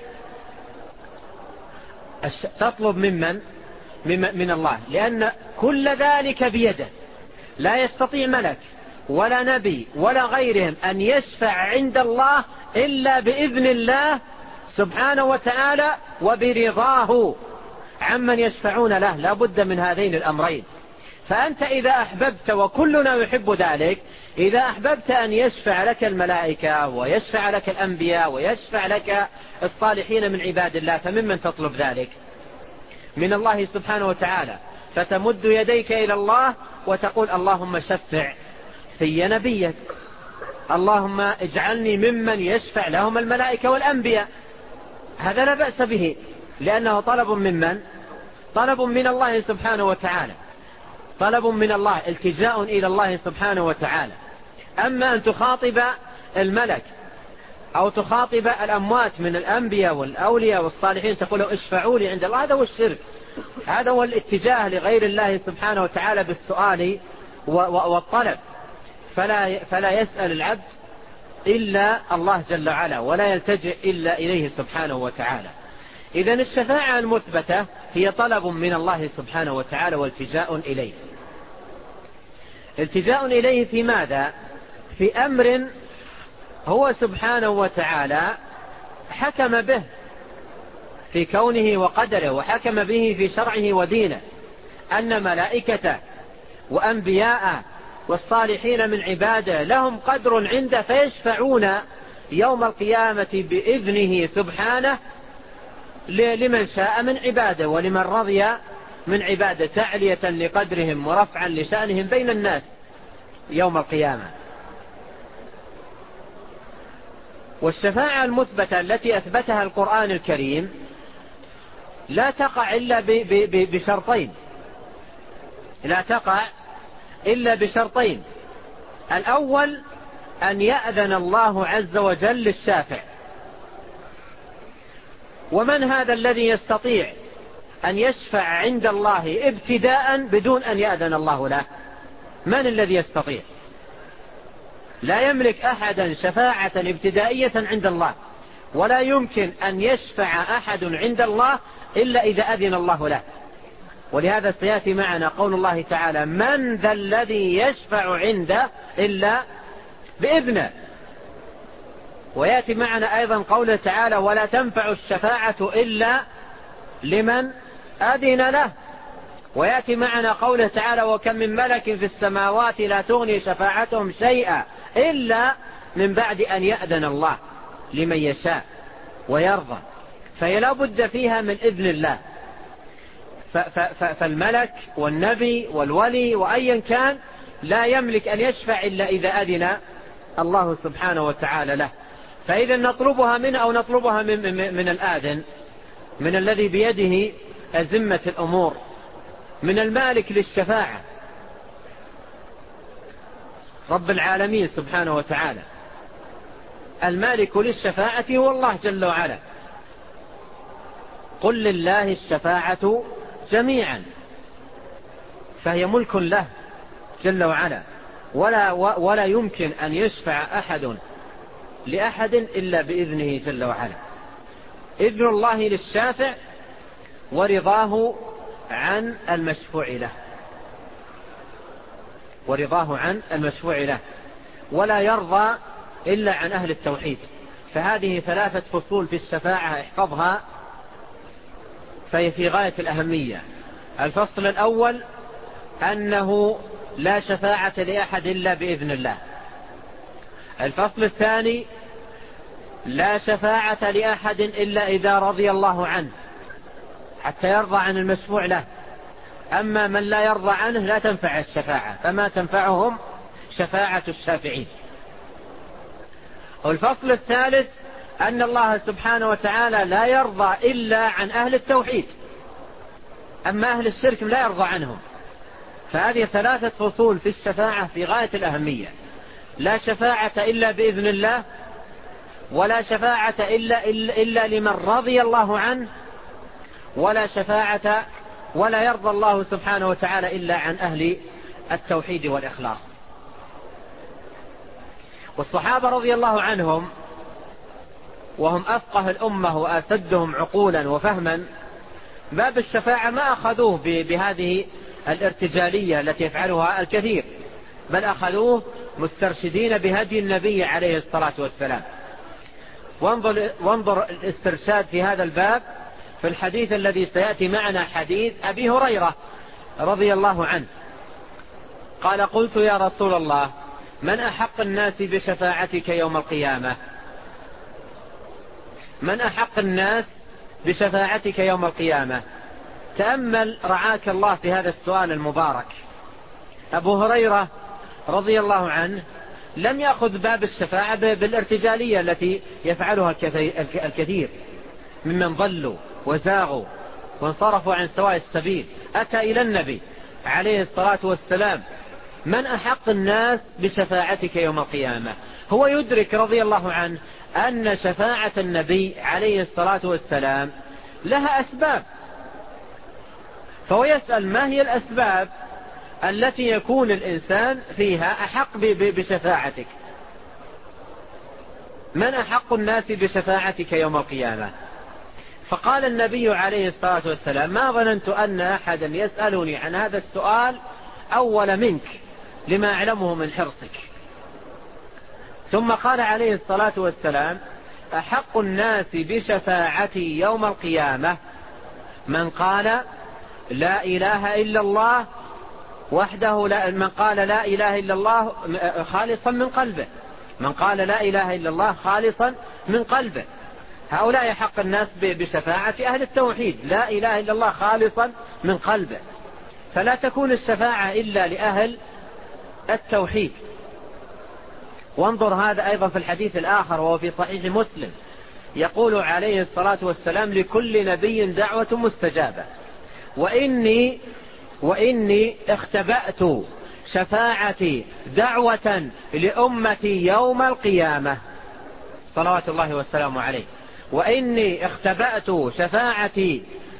A: تطلب ممن؟ من الله، لأن كل ذلك بيده. لا يستطيع ملك ولا نبي ولا غيرهم أن يشفع عند الله إلا بإذن الله سبحانه وتعالى وبرضاه عمن يشفعون له. لا بد من هذين الأمرين. فأنت إذا أحببت، وكلنا يحب ذلك، إذا أحببت أن يشفع لك الملائكة ويشفع لك الأنبياء ويشفع لك الصالحين من عباد الله، فممن تطلب ذلك؟ من الله سبحانه وتعالى. فتمد يديك إلى الله وتقول اللهم شفع في نبيك، اللهم اجعلني ممن يشفع لهم الملائكة والأنبياء. هذا لا بأس به، لأنه طلب ممن؟ طلب من الله سبحانه وتعالى، طلب من الله، التجاء إلى الله سبحانه وتعالى. أما أن تخاطب الملك أو تخاطب الأموات من الأنبياء والأولياء والصالحين تقول اشفعوا لي عند الله، هذا هو الشرك، هذا هو الاتجاه لغير الله سبحانه وتعالى بالسؤال والطلب. فلا, فلا يسأل العبد إلا الله جل وعلا، ولا يلتجئ إلا إليه سبحانه وتعالى. إذن الشفاعة المثبتة هي طلب من الله سبحانه وتعالى والتجاء إليه. التجاء إليه في ماذا؟ في أمر هو سبحانه وتعالى حكم به في كونه وقدره، وحكم به في شرعه ودينه، أن ملائكته وأنبياءه والصالحين من عباده لهم قدر عنده، فيشفعون يوم القيامة بإذنه سبحانه لمن شاء من عباده ولمن رضي من عباده، تعلية لقدرهم ورفعا لشأنهم بين الناس يوم القيامة. والشفاعة المثبتة التي أثبتها القرآن الكريم لا تقع إلا بشرطين، لا تقع إلا بشرطين. الأول أن يأذن الله عز وجل للشافع. ومن هذا الذي يستطيع أن يشفع عند الله ابتداء بدون أن يأذن الله له؟ من الذي يستطيع؟ لا يملك أحدا شفاعة ابتدائية عند الله، ولا يمكن أن يشفع أحد عند الله إلا إذا أذن الله له. ولهذا سيأتي معنا قول الله تعالى: من ذا الذي يشفع عنده إلا بإذنه. ويأتي معنا أيضا قوله تعالى: ولا تنفع الشفاعة إلا لمن أذن له. ويأتي معنا قوله تعالى: وكم من ملك في السماوات لا تغني شفاعتهم شيئا إلا من بعد أن يأذن الله لمن يشاء ويرضى. فهي لا بد فيها من إذن الله. فالملك والنبي والولي وأيا كان لا يملك أن يشفع إلا إذا أذن الله سبحانه وتعالى له. فإذا نطلبها منه أو نطلبها من, من الآذن، من الذي بيده أزمة الأمور، من المالك للشفاعة رب العالمين سبحانه وتعالى. المالك للشفاعة هو الله جل وعلا. قل لله الشفاعة جميعا، فهي ملك له جل وعلا، ولا, ولا يمكن أن يشفع أحد لأحد إلا بإذنه جل وعلا. إذن الله للشافع ورضاه عن المشفوع له، ورضاه عن المشفوع له، ولا يرضى إلا عن أهل التوحيد. فهذه ثلاثة فصول في الشفاعة احفظها، فهي في غاية الأهمية. الفصل الأول أنه لا شفاعة لأحد إلا بإذن الله. الفصل الثاني لا شفاعة لأحد إلا إذا رضي الله عنه حتى يرضى عن المشفوع له. أما من لا يرضى عنه لا تنفع الشفاعة، فما تنفعهم شفاعة الشافعين. والفصل الثالث أن الله سبحانه وتعالى لا يرضى إلا عن أهل التوحيد، أما أهل الشرك لا يرضى عنهم. فهذه ثلاثة فصول في الشفاعة في غاية الأهمية. لا شفاعة إلا بإذن الله، ولا شفاعة إلا, إلا, إلا لمن رضي الله عنه، ولا شفاعة ولا يرضى الله سبحانه وتعالى إلا عن أهل التوحيد والإخلاص. والصحابة رضي الله عنهم وهم أفقه الأمة وأسدهم عقولا وفهما، باب الشفاعة ما أخذوه بهذه الارتجالية التي يفعلها الكثير، بل أخذوه مسترشدين بهدي النبي عليه الصلاة والسلام. وانظر, وانظر الاسترشاد في هذا الباب في الحديث الذي سيأتي معنا، حديث أبي هريرة رضي الله عنه قال: قلت يا رسول الله من أحق الناس بشفاعتك يوم القيامة؟ من أحق الناس بشفاعتك يوم القيامة؟ تأمل رعاك الله في هذا السؤال المبارك. أبو هريرة رضي الله عنه لم يأخذ باب الشفاعة بالارتجالية التي يفعلها الكثير ممن ضلوا وزاغوا وانصرفوا عن سواء السبيل. أتى إلى النبي عليه الصلاة والسلام: من أحق الناس بشفاعتك يوم القيامة؟ هو يدرك رضي الله عنه أن شفاعة النبي عليه الصلاة والسلام لها أسباب، فهو يسأل: ما هي الأسباب التي يكون الإنسان فيها أحق بشفاعتك؟ من أحق الناس بشفاعتك يوم القيامة؟ فقال النبي عليه الصلاة والسلام: ما ظننت أن أحدا يسألني عن هذا السؤال أول منك، لما أعلمه من حرصك. ثم قال عليه الصلاة والسلام: أحق الناس بشفاعتي يوم القيامة من قال لا إله إلا الله وحده لا من قال لا إله إلا الله خالصا من قلبه من قال لا إله إلا الله خالصا من قلبه. هؤلاء حق الناس بشفاعة أهل التوحيد، لا إله إلا الله خالصا من قلبه، فلا تكون الشفاعة إلا لأهل التوحيد. وانظر هذا أيضا في الحديث الآخر وهو في صحيح مسلم، يقول عليه الصلاة والسلام: لكل نبي دعوة مستجابة، وإني وإني اختبأت شفاعتي دعوة لأمتي يوم القيامة، صلوات الله والسلام عليه، وإني اختبأت شفاعتي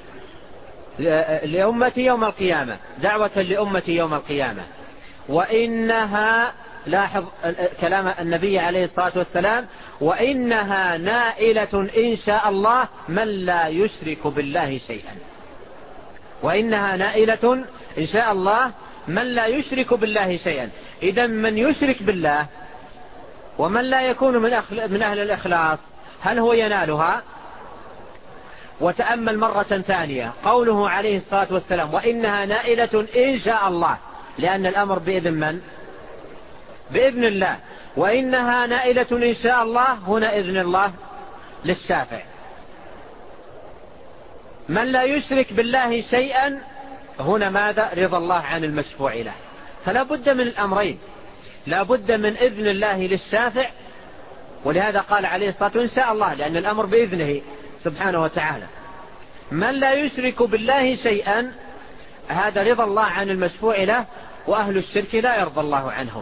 A: لأمتي يوم القيامة دعوة لأمتي يوم القيامة، وإنها، لاحظ كلام النبي عليه الصلاة والسلام، وإنها نائلة إن شاء الله من لا يشرك بالله شيئا، وإنها نائلة إن شاء الله من لا يشرك بالله شيئا. إذا من يشرك بالله ومن لا يكون من, من أهل الإخلاص هل هو ينالها؟ وتأمل مرة ثانية قوله عليه الصلاة والسلام: وإنها نائلة إن شاء الله، لأن الأمر بإذن من؟ بإذن الله. وإنها نائلة إن شاء الله، هنا إذن الله للشافع. من لا يشرك بالله شيئا، هنا ماذا؟ رضا الله عن المشفوع له. فلا بد من الأمرين، لا بد من إذن الله للشافع، ولهذا قال عليه الصلاة والسلام: إن شاء الله، لأن الأمر بإذنه سبحانه وتعالى. من لا يشرك بالله شيئا، هذا رضا الله عن المشفوع له، وأهل الشرك لا يرضى الله عنهم،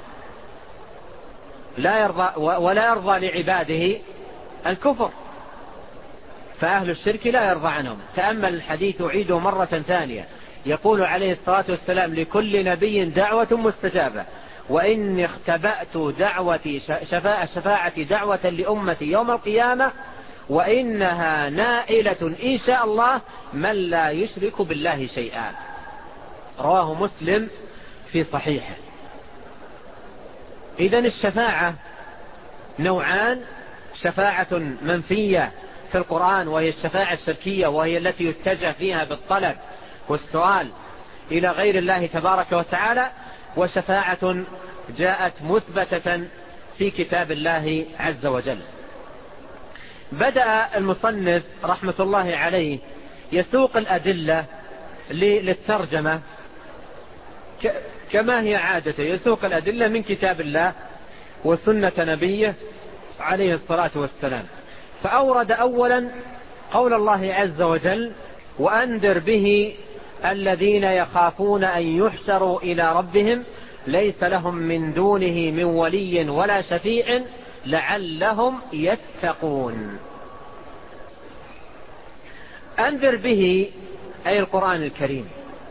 A: لا يرضى ولا يرضى لعباده الكفر، فأهل الشرك لا يرضى عنهم. تأمل الحديث، أعيده مرة ثانية، يقول عليه الصلاة والسلام: لكل نبي دعوة مستجابة، وإني اختبأت دعوتي شفاعة شفاعتي دعوة لأمتي يوم القيامة، وإنها نائلة إن شاء الله من لا يشرك بالله شيئا. رواه مسلم في صحيحه. إذن الشفاعة نوعان: شفاعة منفية في القرآن وهي الشفاعة الشركية، وهي التي يتجه فيها بالطلب والسؤال إلى غير الله تبارك وتعالى، وشفاعة جاءت مثبتة في كتاب الله عز وجل. بدأ المصنف رحمة الله عليه يسوق الأدلة للترجمة كما هي عادته، يسوق الأدلة من كتاب الله وسنة نبيه عليه الصلاة والسلام. فأورد أولا قول الله عز وجل: وأنذر به الذين يخافون أن يحشروا إلى ربهم ليس لهم من دونه من ولي ولا شفيع لعلهم يتقون. أنذر به أي القرآن الكريم،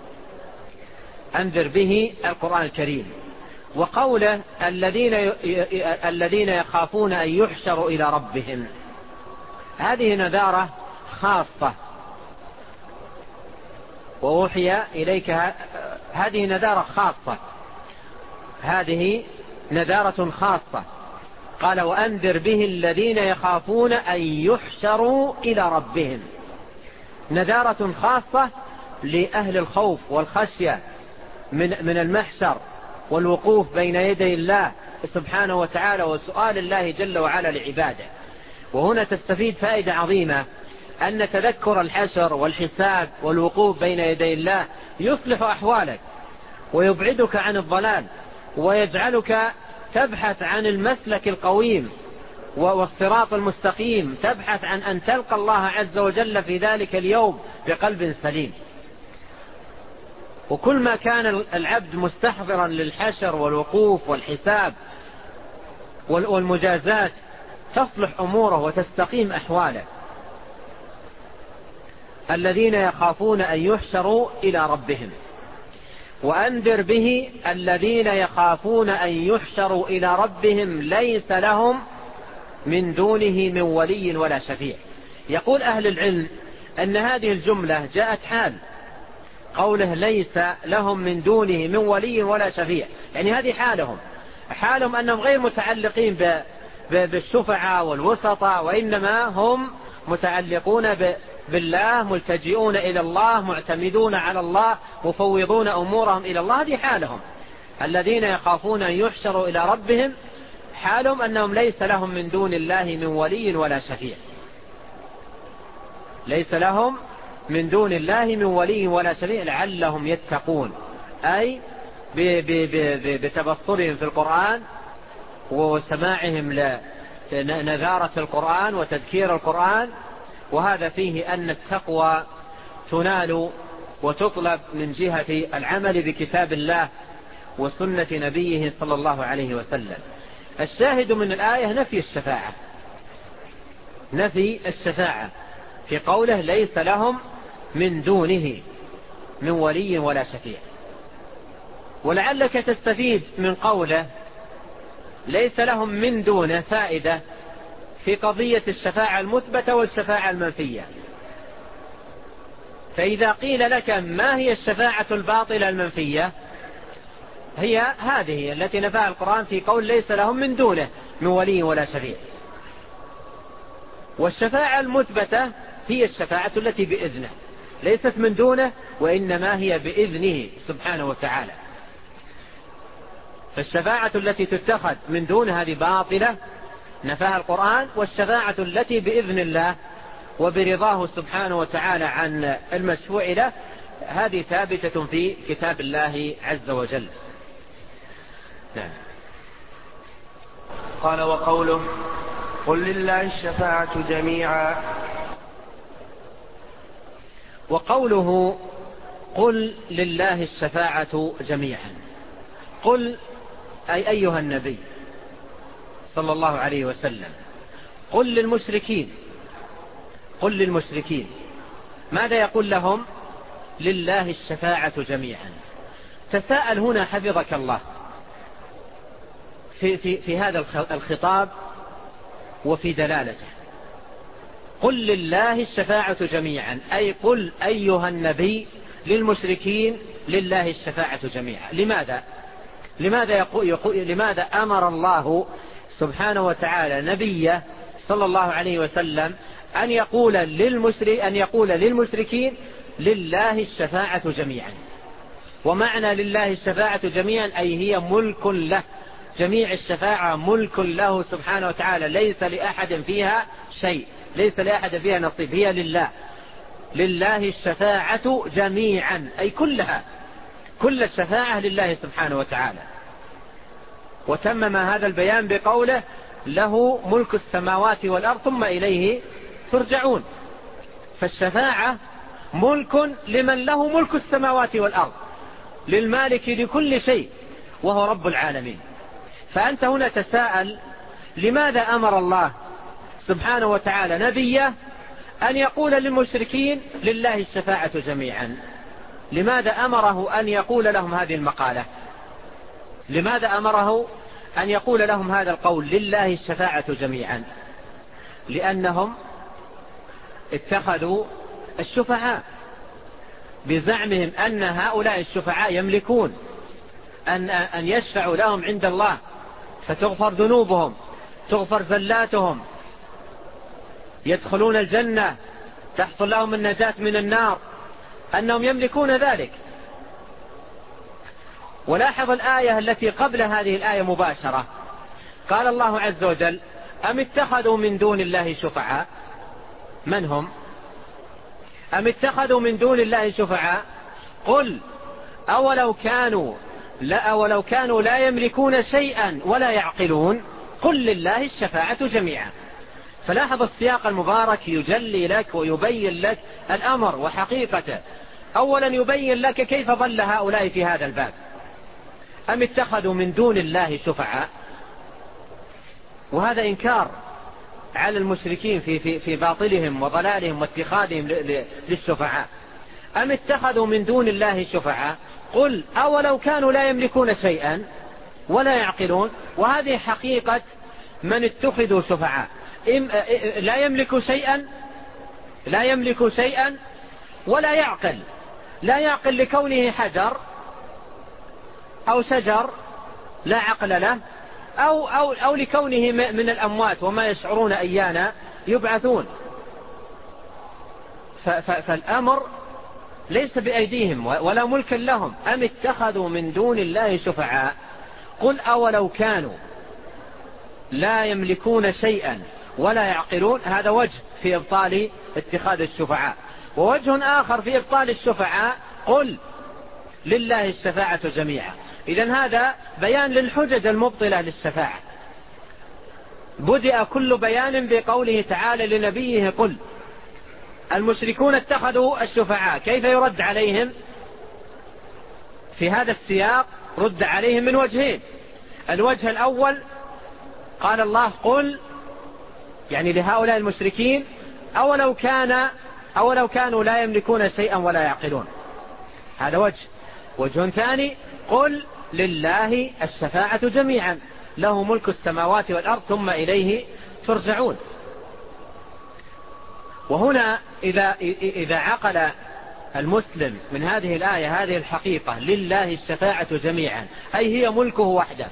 A: أنذر به القرآن الكريم. وقوله الذين الذين يخافون أن يحشروا إلى ربهم، هذه نذارة خاصة، ووحي إليك هذه نذارة خاصة، هذه نذارة خاصة. قال: وأنذر به الذين يخافون أن يحشروا إلى ربهم، نذارة خاصة لأهل الخوف والخشية من من المحشر والوقوف بين يدي الله سبحانه وتعالى وسؤال الله جل وعلا لعباده. وهنا تستفيد فائدة عظيمة، أن تذكر الحشر والحساب والوقوف بين يدي الله يصلح أحوالك ويبعدك عن الضلال، ويجعلك تبحث عن المسلك القويم والصراط المستقيم، تبحث عن أن تلقى الله عز وجل في ذلك اليوم بقلب سليم. وكل ما كان العبد مستحضرا للحشر والوقوف والحساب والمجازات تصلح أموره وتستقيم أحواله. الذين يخافون أن يحشروا إلى ربهم. وأنذر به الذين يخافون أن يحشروا إلى ربهم ليس لهم من دونه من ولي ولا شفيع. يقول أهل العلم أن هذه الجملة جاءت حال، قوله ليس لهم من دونه من ولي ولا شفيع، يعني هذه حالهم، حالهم أنهم غير متعلقين بالشفعاء والوسطاء، وإنما هم متعلقون بالله، ملتجئون إلى الله، معتمدون على الله، مفوضون أمورهم إلى الله. هذه حالهم الذين يخافون أن يحشروا إلى ربهم، حالهم أنهم ليس لهم من دون الله من ولي ولا شفيع، ليس لهم من دون الله من ولي ولا شفيع لعلهم يتقون، أي بتبصرهم في القرآن وسماعهم لنذارة القرآن وتذكير القرآن. وهذا فيه أن التقوى تنال وتطلب من جهة العمل بكتاب الله وسنة نبيه صلى الله عليه وسلم. الشاهد من الآية نفي الشفاعة، نفي الشفاعة في قوله ليس لهم من دونه من ولي ولا شفيع. ولعلك تستفيد من قوله ليس لهم من دونه فائدة في قضية الشفاعة المثبتة والشفاعة المنفية. فإذا قيل لك ما هي الشفاعة الباطلة المنفية، هي هذه التي نفاها القرآن في قول ليس لهم من دونه من ولي ولا شفيع. والشفاعة المثبتة هي الشفاعة التي بإذنه، ليست من دونه وإنما هي بإذنه سبحانه وتعالى. فالشفاعة التي تتخذ من دون هذه باطلة نفاها القرآن، والشفاعة التي بإذن الله وبرضاه سبحانه وتعالى عن المشفوع له هذه ثابتة في كتاب الله عز وجل. نعم.
B: قال وقوله قل لله الشفاعة جميعا.
A: وقوله قل لله الشفاعة جميعا، قل أي أيها النبي صلى الله عليه وسلم قل للمشركين، قل للمشركين ماذا يقول لهم؟ لله الشفاعة جميعا. تساءل هنا حفظك الله في, في, في هذا الخطاب وفي دلالته. قل لله الشفاعة جميعا أي قل أيها النبي للمشركين لله الشفاعة جميعا. لماذا؟ لماذا, يقول يقول لماذا أمر الله سبحانه وتعالى نبيه صلى الله عليه وسلم أن يقول للمشرك أن يقول للمشركين لله الشفاعة جميعا؟ ومعنى لله الشفاعة جميعا أي هي ملك له، جميع الشفاعة ملك له سبحانه وتعالى، ليس لأحد فيها شيء، ليس لأحد فيها نصيب، هي لله. لله الشفاعة جميعا أي كلها، كل الشفاعة لله سبحانه وتعالى. وتمم هذا البيان بقوله له ملك السماوات والأرض ثم إليه ترجعون. فالشفاعة ملك لمن له ملك السماوات والأرض، للمالك لكل شيء وهو رب العالمين. فأنت هنا تساءل لماذا أمر الله سبحانه وتعالى نبيه أن يقول للمشركين لله الشفاعة جميعا؟ لماذا أمره أن يقول لهم هذه المقالة؟ لماذا أمره أن يقول لهم هذا القول لله الشفاعة جميعا؟ لأنهم اتخذوا الشفعاء بزعمهم أن هؤلاء الشفعاء يملكون أن, أن يشفعوا لهم عند الله فتغفر ذنوبهم، تغفر زلاتهم، يدخلون الجنة، تحصل لهم النجاة من النار، أنهم يملكون ذلك. ولاحظ الآية التي قبل هذه الآية مباشرة، قال الله عز وجل أم اتخذوا من دون الله شفعاء؟ من هم؟ أم اتخذوا من دون الله شفعاء؟ قل أولو كانوا لا, أولو كانوا لا يملكون شيئا ولا يعقلون قل لله الشفاعة جميعا. فلاحظ السياق المبارك يجلي لك ويبين لك الأمر وحقيقته. أولا يبين لك كيف ضل هؤلاء في هذا الباب. أم اتخذوا من دون الله شفعاء، وهذا إنكار على المشركين في, في, في باطلهم وضلالهم واتخاذهم للشفعاء. أم اتخذوا من دون الله شفعاء قل أولو كانوا لا يملكون شيئا ولا يعقلون. وهذه حقيقة من اتخذوا شفعاء، لا يملك شيئا لا يملك شيئا ولا يعقل. لا يعقل لكونه حجر أو شجر لا عقل له، أو, أو, أو لكونه من الأموات وما يشعرون أيانا يبعثون. فالأمر ليس بأيديهم ولا ملك لهم. أم اتخذوا من دون الله شفعاء قل أولو كانوا لا يملكون شيئا ولا يعقلون. هذا وجه في إبطال اتخاذ الشفعاء. ووجه آخر في إبطال الشفعاء قل لله الشفاعة جميعا. إذن هذا بيان للحجج المبطلة للشفاعة. بدأ كل بيان بقوله تعالى لنبيه قل. المشركون اتخذوا الشفعاء، كيف يرد عليهم في هذا السياق؟ رد عليهم من وجهين. الوجه الأول قال الله قل، يعني لهؤلاء المشركين أولو كان أولو كانوا لا يملكون شيئا ولا يعقلون. هذا وجه. وجه ثاني قل لله الشفاعة جميعا له ملك السماوات والأرض ثم إليه ترجعون. وهنا إذا, إذا عقل المسلم من هذه الآية هذه الحقيقة لله الشفاعة جميعا أي هي ملكه وحده،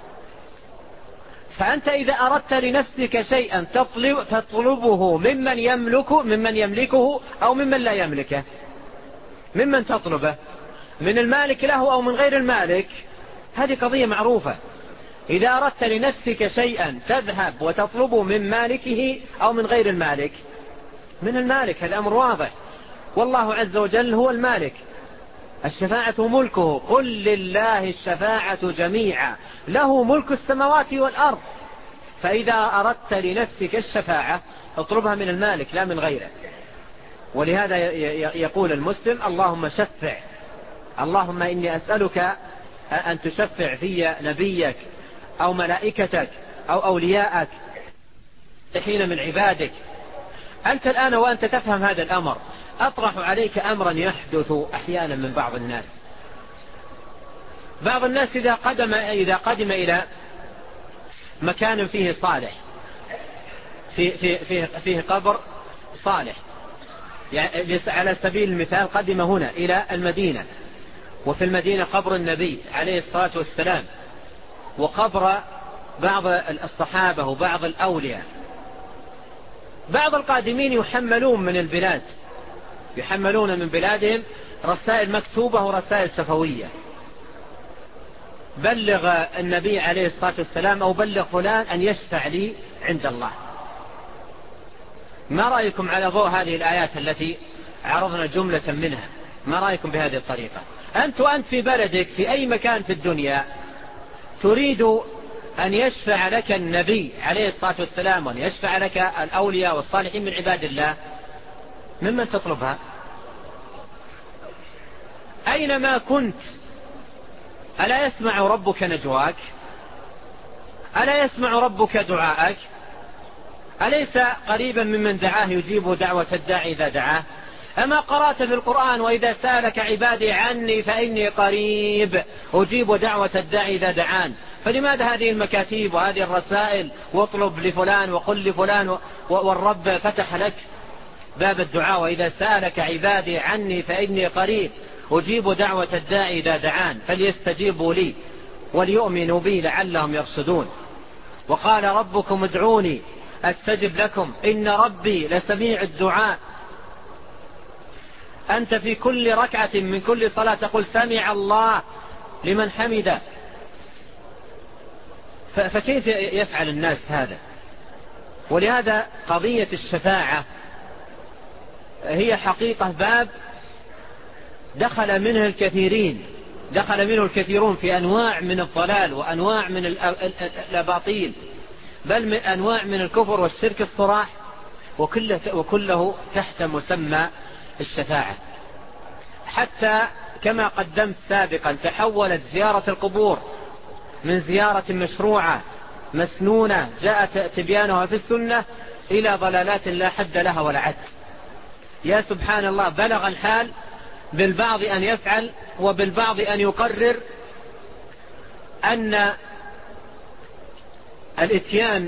A: فأنت إذا أردت لنفسك شيئا تطلب تطلبه ممن يملكه ممن يملكه أو ممن لا يملكه. ممن تطلبه؟ من المالك له أو من غير المالك؟ هذه قضية معروفة. إذا أردت لنفسك شيئا تذهب وتطلبه من مالكه أو من غير المالك؟ من المالك. هذا أمر واضح. والله عز وجل هو المالك، الشفاعة ملكه. قل لله الشفاعة جميعا له ملك السماوات والأرض. فإذا أردت لنفسك الشفاعة اطلبها من المالك لا من غيره. ولهذا يقول المسلم اللهم شفع، اللهم إني أسألك أن تشفع في نبيك أو ملائكتك أو أولياءك حين من عبادك. أنت الآن وأنت تفهم هذا الأمر أطرح عليك أمرا يحدث أحيانا من بعض الناس. بعض الناس إذا قدم, إذا قدم إلى مكان فيه صالح، في فيه, فيه, فيه قبر صالح، يعني على سبيل المثال قدم هنا إلى المدينة، وفي المدينة قبر النبي عليه الصلاة والسلام وقبر بعض الصحابة وبعض الأولياء. بعض القادمين يحملون من البلاد، يحملون من بلادهم رسائل مكتوبة ورسائل شفوية، بلغ النبي عليه الصلاة والسلام أو بلغ فلان أن يشفع لي عند الله. ما رأيكم على ضوء هذه الآيات التي عرضنا جملة منها؟ ما رأيكم بهذه الطريقة؟ أنت وأنت في بلدك في أي مكان في الدنيا تريد أن يشفع لك النبي عليه الصلاة والسلام وأن يشفع لك الأولياء والصالحين من عباد الله، ممن تطلبها؟ أينما كنت ألا يسمع ربك نجواك؟ ألا يسمع ربك دعاءك؟ أليس قريبا ممن دعاه يجيب دعوة الداعي إذا دعاه؟ أما قرأت في القرآن وإذا سألك عبادي عني فإني قريب أجيب دعوة الداعي إذا دعان؟ فلماذا هذه المكاتيب وهذه الرسائل واطلب لفلان وقل لفلان والرب فتح لك باب الدعاء؟ وإذا سألك عبادي عني فإني قريب أجيب دعوة الداعي إذا دعان فليستجيبوا لي وليؤمنوا بي لعلهم يرشدون. وقال ربكم ادعوني أستجب لكم إن ربي لسميع الدعاء. أنت في كل ركعة من كل صلاة تقول سمع الله لمن حمده، فكيف يفعل الناس هذا؟ ولهذا قضية الشفاعة هي حقيقة باب دخل منه الكثيرين دخل منه الكثيرون في أنواع من الضلال وأنواع من الأباطيل، بل من أنواع من الكفر والشرك الصراح، وكله, وكله تحت مسمى الشفاعة. حتى كما قدمت سابقا تحولت زيارة القبور من زيارة مشروعة مسنونة جاءت تبيانها في السنة إلى ضلالات لا حد لها ولا عد. يا سبحان الله، بلغ الحال بالبعض أن يفعل وبالبعض أن يقرر أن الاتيان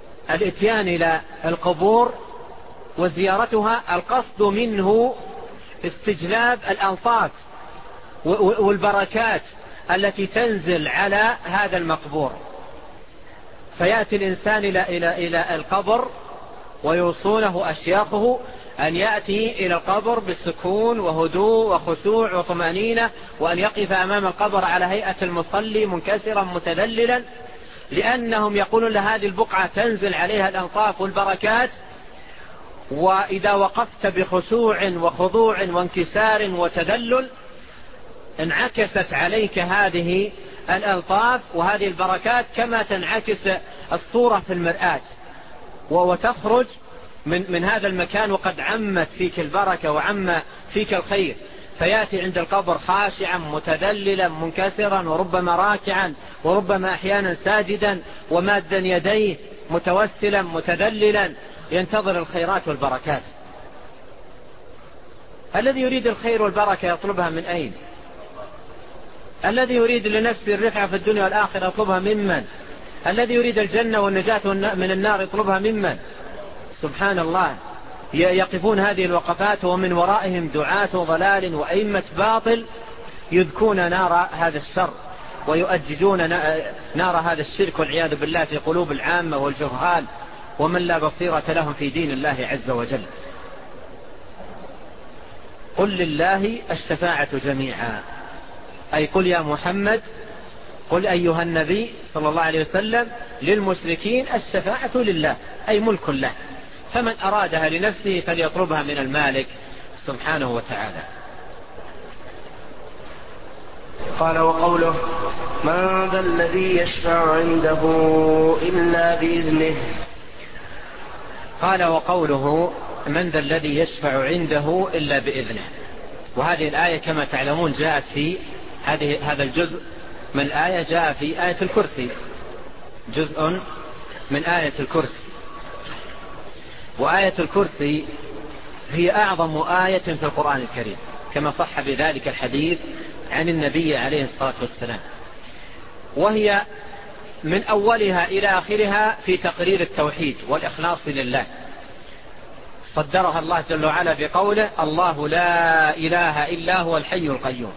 A: الاتيان إلى القبور وزيارتها القصد منه استجلاب الأنفاس والبركات التي تنزل على هذا المقبور. فيأتي الإنسان إلى, إلى, إلى القبر ويوصونه أشياخه أن يأتي إلى القبر بالسكون وهدوء وخشوع وطمأنينة، وأن يقف أمام القبر على هيئة المصلي منكسرا متذللا، لأنهم يقولون لهذه البقعة تنزل عليها الأنصاف والبركات، وإذا وقفت بخشوع وخضوع وانكسار وتذلل انعكست عليك هذه الألطاف وهذه البركات كما تنعكس الصورة في المرآة، وتخرج من, من هذا المكان وقد عمت فيك البركة وعم فيك الخير. فيأتي عند القبر خاشعا متذللا منكسرا وربما راكعا وربما أحيانا ساجدا ومادا يديه متوسلا متذللا ينتظر الخيرات والبركات. الذي يريد الخير والبركة يطلبها من أين؟ الذي يريد لنفسه الرفعة في الدنيا والآخرة يطلبها ممن؟ الذي يريد الجنة والنجاة من النار يطلبها ممن؟ سبحان الله. يقفون هذه الوقفات ومن ورائهم دعاة ضلال وأئمة باطل يذكون نار هذا الشر ويؤججون نار هذا الشرك والعياذ بالله في قلوب العامة والجهال ومن لا بصيرة لهم في دين الله عز وجل. قل لله الشفاعة جميعا، أي قل يا محمد، قل أيها النبي صلى الله عليه وسلم للمشركين الشفاعة لله، أي ملك له، فمن أرادها لنفسه فليطلبها من المالك سبحانه وتعالى.
B: قال وقوله من ذا الذي يشفع عنده إلا بإذنه.
A: قال وقوله من ذا الذي يشفع عنده إلا بإذنه، وهذه الآية كما تعلمون جاءت في هذه هذا الجزء من الآية جاء في آية الكرسي، جزء من آية الكرسي. وآية الكرسي هي أعظم آية في القرآن الكريم كما صح بذلك الحديث عن النبي عليه الصلاة والسلام، وهي من أولها إلى آخرها في تقرير التوحيد والإخلاص لله. صدرها الله جل وعلا بقوله الله لا إله إلا هو الحي القيوم.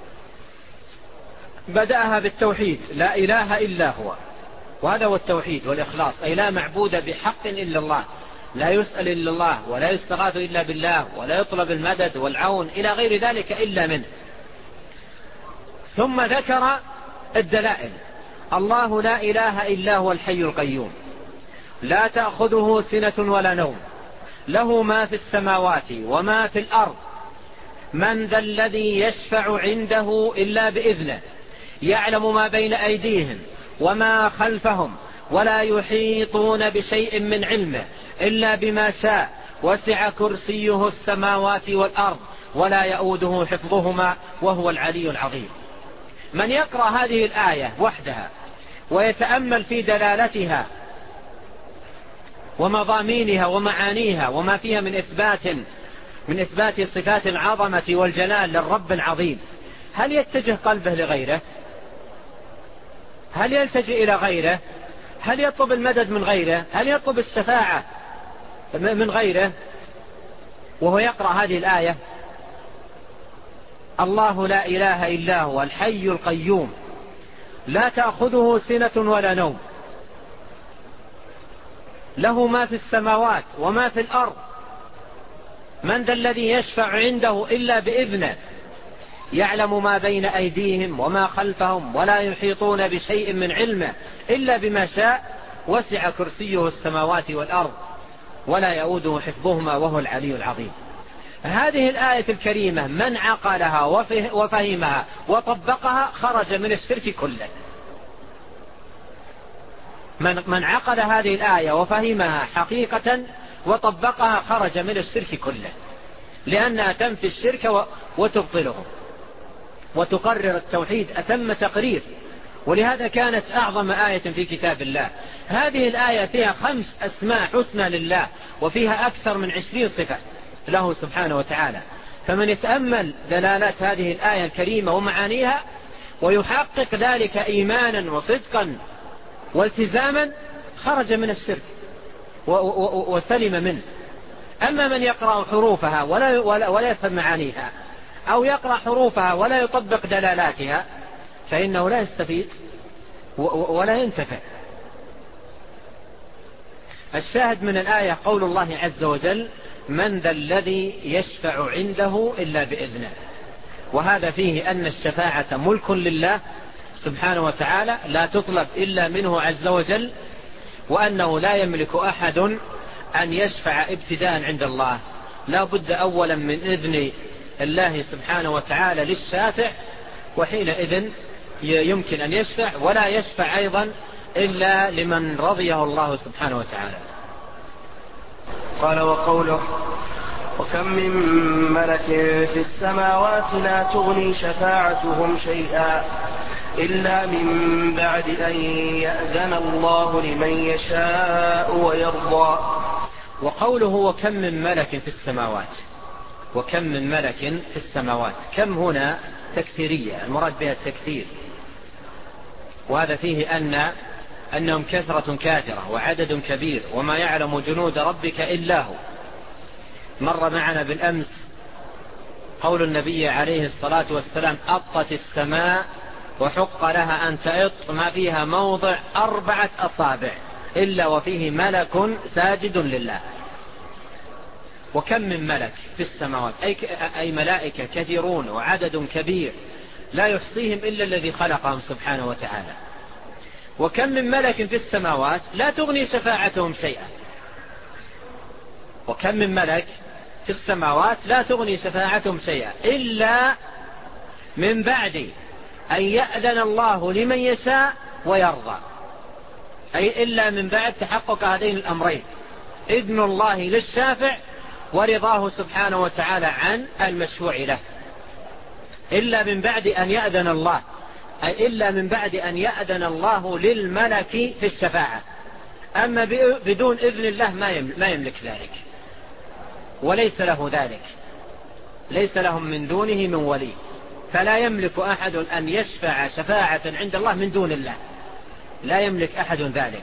A: بدأها بالتوحيد لا إله إلا هو، وهذا هو التوحيد والإخلاص، أي لا معبود بحق إلا الله، لا يسأل إلا الله ولا يستغاث إلا بالله ولا يطلب المدد والعون إلى غير ذلك إلا منه. ثم ذكر الدلائل، الله لا إله إلا هو الحي القيوم لا تأخذه سنة ولا نوم له ما في السماوات وما في الأرض من ذا الذي يشفع عنده إلا بإذنه يعلم ما بين أيديهم وما خلفهم ولا يحيطون بشيء من علمه إلا بما شاء وسع كرسيه السماوات والأرض ولا يؤوده حفظهما وهو العلي العظيم. من يقرأ هذه الآية وحدها ويتأمل في دلالتها ومضامينها ومعانيها وما فيها من إثبات من إثبات صفات العظمة والجلال للرب العظيم، هل يتجه قلبه لغيره؟ هل يلتجئ إلى غيره؟ هل يطلب المدد من غيره؟ هل يطلب الشفاعة من غيره وهو يقرأ هذه الآية؟ الله لا إله إلا هو الحي القيوم لا تأخذه سنة ولا نوم له ما في السماوات وما في الأرض من ذا الذي يشفع عنده إلا بإذنه يعلم ما بين أيديهم وما خلفهم ولا يحيطون بشيء من علمه إلا بما شاء وسع كرسيه السماوات والأرض ولا يؤوده حفظهما وهو العلي العظيم. هذه الآية الكريمة من عقلها وفهمها وطبقها خرج من الشرك كله. من, من عقل هذه الآية وفهمها حقيقة وطبقها خرج من الشرك كله، لأنها تنفي الشرك وتبطله وتقرر التوحيد أتم تقرير، ولهذا كانت أعظم آية في كتاب الله. هذه الآية فيها خمس أسماء حسنى لله وفيها أكثر من عشرين صفة له سبحانه وتعالى، فمن يتأمل دلالات هذه الآية الكريمة ومعانيها ويحقق ذلك إيمانا وصدقا والتزاما خرج من الشرك وسلم منه. أما من يقرأ حروفها ولا, ولا, ولا يفهم معانيها، أو يقرأ حروفها ولا يطبق دلالاتها، فإنه لا يستفيد ولا ينتفع. الشاهد من الآية قول الله عز وجل: من ذا الذي يشفع عنده إلا بإذنه. وهذا فيه أن الشفاعة ملك لله سبحانه وتعالى، لا تطلب إلا منه عز وجل، وأنه لا يملك أحد أن يشفع ابتداء عند الله، لا بد أولا من إذن الله سبحانه وتعالى للشافع، وحينئذ يمكن أن يشفع، ولا يشفع أيضا إلا لمن رضيه الله سبحانه وتعالى.
B: قال: وقوله: وكم من ملك في السماوات لا تغني شفاعتهم شيئا إلا من بعد أن يأذن الله لمن يشاء ويرضى.
A: وقوله: وكم من ملك في السماوات، وكم من ملك في السماوات، كم هنا تكثيرية، المراد بها التكثير، وهذا فيه أن أنهم كثرة كاثرة وعدد كبير، وما يعلم جنود ربك إلا هو. مر معنا بالأمس قول النبي عليه الصلاة والسلام: أطت السماء وحق لها أن تأط ما فيها موضع أربعة أصابع إلا وفيه ملك ساجد لله. وكم من ملك في السماوات، أي, أي ملائكة كثيرون وعدد كبير لا يحصيهم إلا الذي خلقهم سبحانه وتعالى. وكم من ملك في السماوات لا تغني شفاعتهم شيئا. وكم من ملك في السماوات لا تغني شفاعتهم شيئا إلا من بعد أن يأذن الله لمن يشاء ويرضى، أي إلا من بعد تحقق هذين الأمرين: إذن الله للشافع ورضاه سبحانه وتعالى عن المشفوع له. إلا من بعد أن يأذن الله، أي إلا من بعد أن يأذن الله للملك في الشفاعة. أما بدون إذن الله ما يملك ذلك، وليس له ذلك، ليس لهم من دونه من ولي، فلا يملك أحد أن يشفع شفاعة عند الله من دون الله، لا يملك أحد ذلك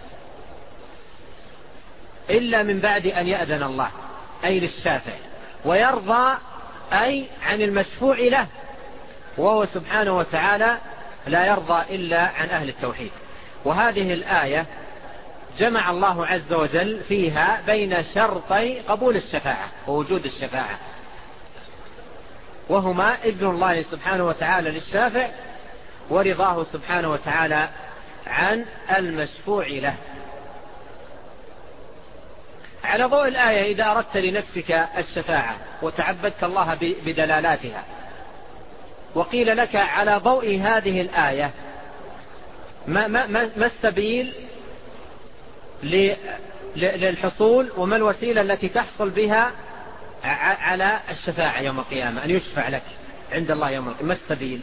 A: إلا من بعد أن يأذن الله، أي للشافع، ويرضى أي عن المشفوع له، وهو سبحانه وتعالى لا يرضى إلا عن أهل التوحيد. وهذه الآية جمع الله عز وجل فيها بين شرطي قبول الشفاعة ووجود الشفاعة، وهما إذن الله سبحانه وتعالى للشافع ورضاه سبحانه وتعالى عن المشفوع له. على ضوء الآية، إذا أردت لنفسك الشفاعة وتعبدت الله بدلالاتها، وقيل لك على ضوء هذه الآية ما, ما, ما السبيل للحصول وما الوسيلة التي تحصل بها على الشفاعة يوم القيامة، أن يشفع لك عند الله يوم القيامة، ما السبيل؟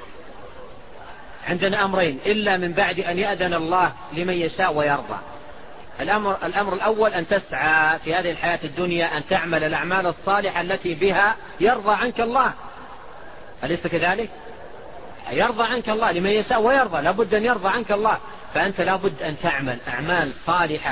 A: عندنا أمرين: إلا من بعد أن يأذن الله لمن يشاء ويرضى. الأمر, الأمر الأول أن تسعى في هذه الحياة الدنيا أن تعمل الأعمال الصالحة التي بها يرضى عنك الله، أليس كذلك؟ يرضى عنك الله لمن يشاء ويرضى، لابد أن يرضى عنك الله، فأنت لابد أن تعمل أعمال صالحة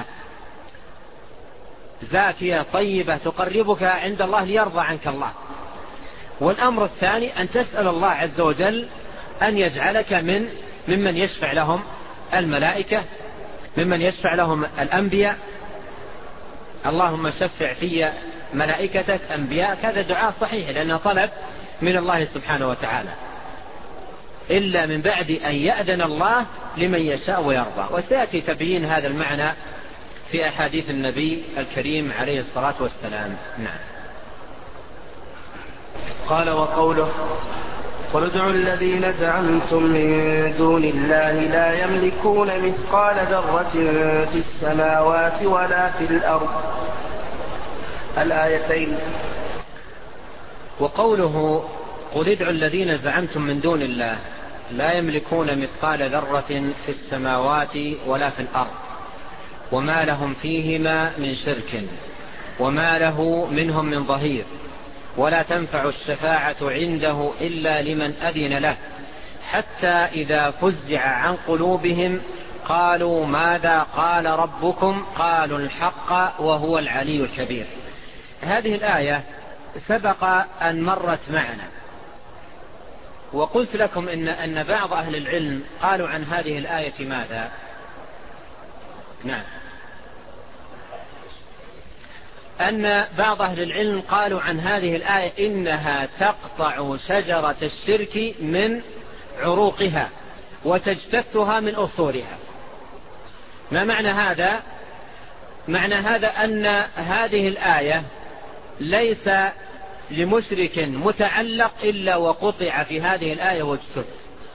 A: زاكية طيبة تقربك عند الله ليرضى عنك الله. والأمر الثاني أن تسأل الله عز وجل أن يجعلك من ممن يشفع لهم الملائكة، ممن يشفع لهم الأنبياء. اللهم شفع في ملائكتك أنبياء، هذا دعاء صحيح لأنه طلب من الله سبحانه وتعالى. إلا من بعد أن يأذن الله لمن يشاء ويرضى، وسيأتي تبيين هذا المعنى في أحاديث النبي الكريم عليه الصلاة والسلام. نعم.
B: قال: وقوله: قل ادعوا الذين زعمتم من دون الله لا يملكون مثقال ذرة في السماوات ولا في الأرض. الآيتين.
A: وقوله: قل ادعوا الذين زعمتم من دون الله لا يملكون مثقال ذرة في السماوات ولا في الأرض وما لهم فيهما من شرك وما له منهم من ظهير ولا تنفع الشفاعة عنده إلا لمن أذن له حتى إذا فزع عن قلوبهم قالوا ماذا قال ربكم قالوا الحق وهو العلي الكبير. هذه الآية سبق أن مرت معنا، وقلت لكم إن, أن بعض أهل العلم قالوا عن هذه الآية ماذا؟ نعم، أن بعض أهل العلم قالوا عن هذه الآية إنها تقطع شجرة الشرك من عروقها وتجتثها من أصولها. ما معنى هذا؟ معنى هذا أن هذه الآية ليس لمشرك متعلق إلا وقطع في هذه الآية واجتث،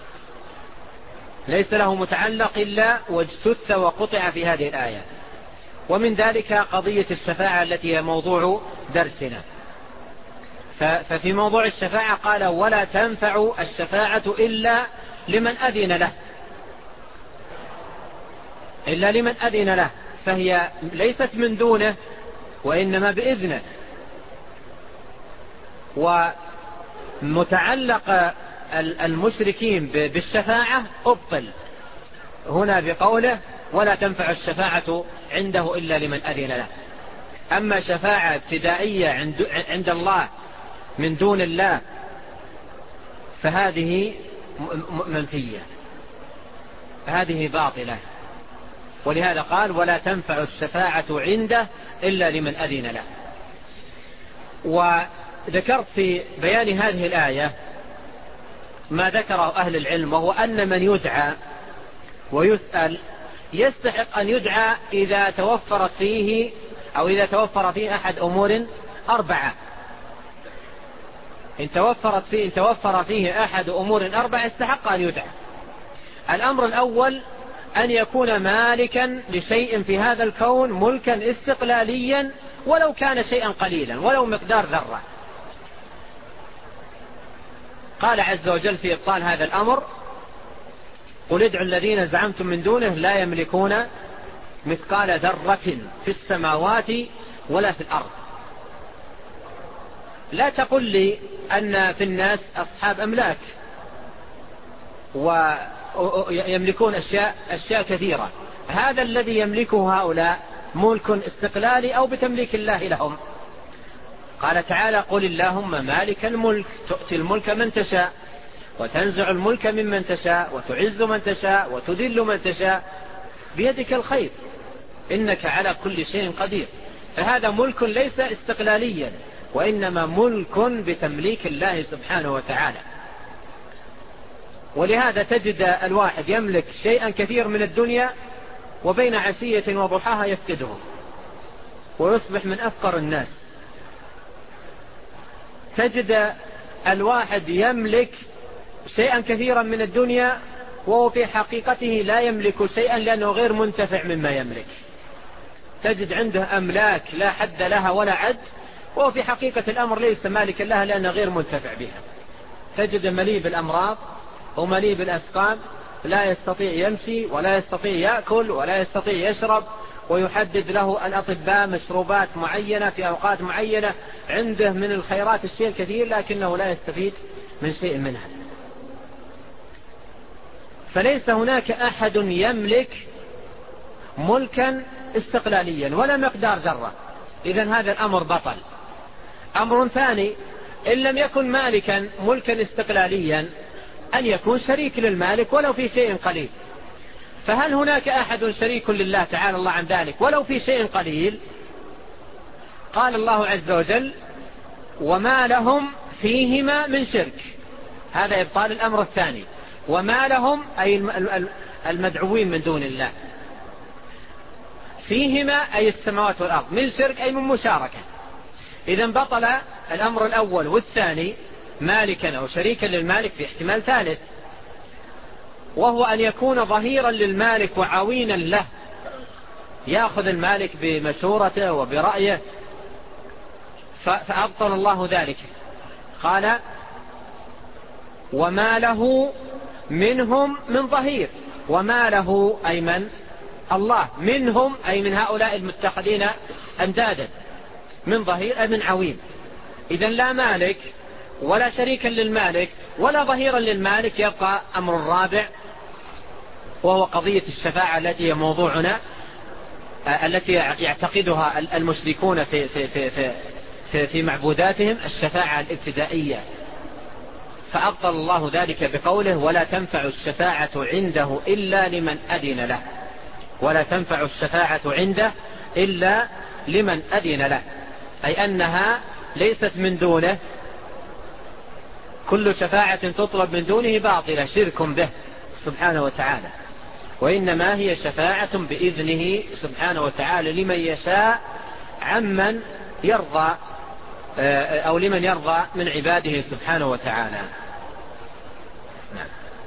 A: ليس له متعلق إلا واجتث وقطع في هذه الآية. ومن ذلك قضية الشفاعة التي هي موضوع درسنا. ففي موضوع الشفاعة قال ولا تنفع الشفاعة إلا لمن أذن له، إلا لمن أذن له، فهي ليست من دونه وإنما بإذنه. ومتعلق المشركين بالشفاعة أبطل هنا بقوله ولا تنفع الشفاعة عنده إلا لمن أذن له. أما شفاعة ابتدائية عند الله من دون الله فهذه منفية، هذه باطلة. ولهذا قال ولا تنفع الشفاعة عنده إلا لمن أذن له. وذكرت في بيان هذه الآية ما ذكره أهل العلم، وهو أن من يدعى ويسأل يستحق أن يدعى إذا توفرت فيه أو إذا توفر فيه أحد أمور أربعة. إن توفرت فيه إن توفر فيه أحد أمور أربعة استحق أن يدعى. الأمر الأول أن يكون مالكا لشيء في هذا الكون ملكا استقلاليا ولو كان شيئا قليلا ولو مقدار ذرة. قال عز وجل في إبطال هذا الأمر قل ادعوا الذين زعمتم من دونه لا يملكون مثقال ذرة في السماوات ولا في الأرض. لا تقل لي أن في الناس أصحاب أملاك ويملكون أشياء, أشياء كثيرة. هذا الذي يملكه هؤلاء ملك استقلالي أو بتمليك الله لهم. قال تعالى قل اللهم مالك الملك تؤتي الملك من تشاء وتنزع الملك ممن تشاء وتعز من تشاء وتذل من تشاء بيدك الخير إنك على كل شيء قدير. فهذا ملك ليس استقلاليا وإنما ملك بتمليك الله سبحانه وتعالى. ولهذا تجد الواحد يملك شيئا كثير من الدنيا وبين عشية وضحاها يفقده ويصبح من أفقر الناس. تجد الواحد يملك شيئا كثيرا من الدنيا وهو في حقيقته لا يملك شيئا لأنه غير منتفع مما يملك. تجد عنده أملاك لا حد لها ولا عد وهو في حقيقة الأمر ليس مالكا لها لأنه غير منتفع بها. تجد مليء بالأمراض ومليء بالأسقام لا يستطيع يمشي ولا يستطيع يأكل ولا يستطيع يشرب، ويحدد له الأطباء مشروبات معينة في أوقات معينة. عنده من الخيرات الشيء الكثير لكنه لا يستفيد من شيء منها. فليس هناك أحد يملك ملكا استقلاليا ولا مقدار ذرة. إذن هذا الأمر بطل. أمر ثاني إن لم يكن مالكا ملكا استقلاليا أن يكون شريك للمالك ولو في شيء قليل. فهل هناك أحد شريك لله تعالى الله عن ذلك ولو في شيء قليل؟ قال الله عز وجل وما لهم فيهما من شرك. هذا إبطال الأمر الثاني. وما لهم أي المدعوين من دون الله، فيهما أي السماوات والأرض، من شرك أي من مشاركة. إذن بطل الأمر الأول والثاني مالكا أو شريكا للمالك في احتمال ثالث، وهو أن يكون ظهيرا للمالك وعوينا له، يأخذ المالك بمشورته وبرأيه، فأبطل الله ذلك. قال وما له منهم من ظهير. وما له أي من الله، منهم أي من هؤلاء المتخذين أندادا، من ظهير أي من عوين. إذن لا مالك ولا شريكا للمالك ولا ظهيرا للمالك. يبقى أمر الرابع وهو قضية الشفاعة التي هي موضوعنا، التي يعتقدها المشركون في, في, في, في, في معبوداتهم الشفاعة الابتدائية، فأبطل الله ذلك بقوله ولا تنفع الشفاعة عنده إلا لمن أذن له، ولا تنفع الشفاعة عنده إلا لمن أذن له، أي أنها ليست من دونه، كل شفاعة تطلب من دونه باطلة شرك به سبحانه وتعالى، وإنما هي شفاعة بإذنه سبحانه وتعالى لمن يشاء عمن يرضى أو لمن يرضى من عباده سبحانه وتعالى. نعم.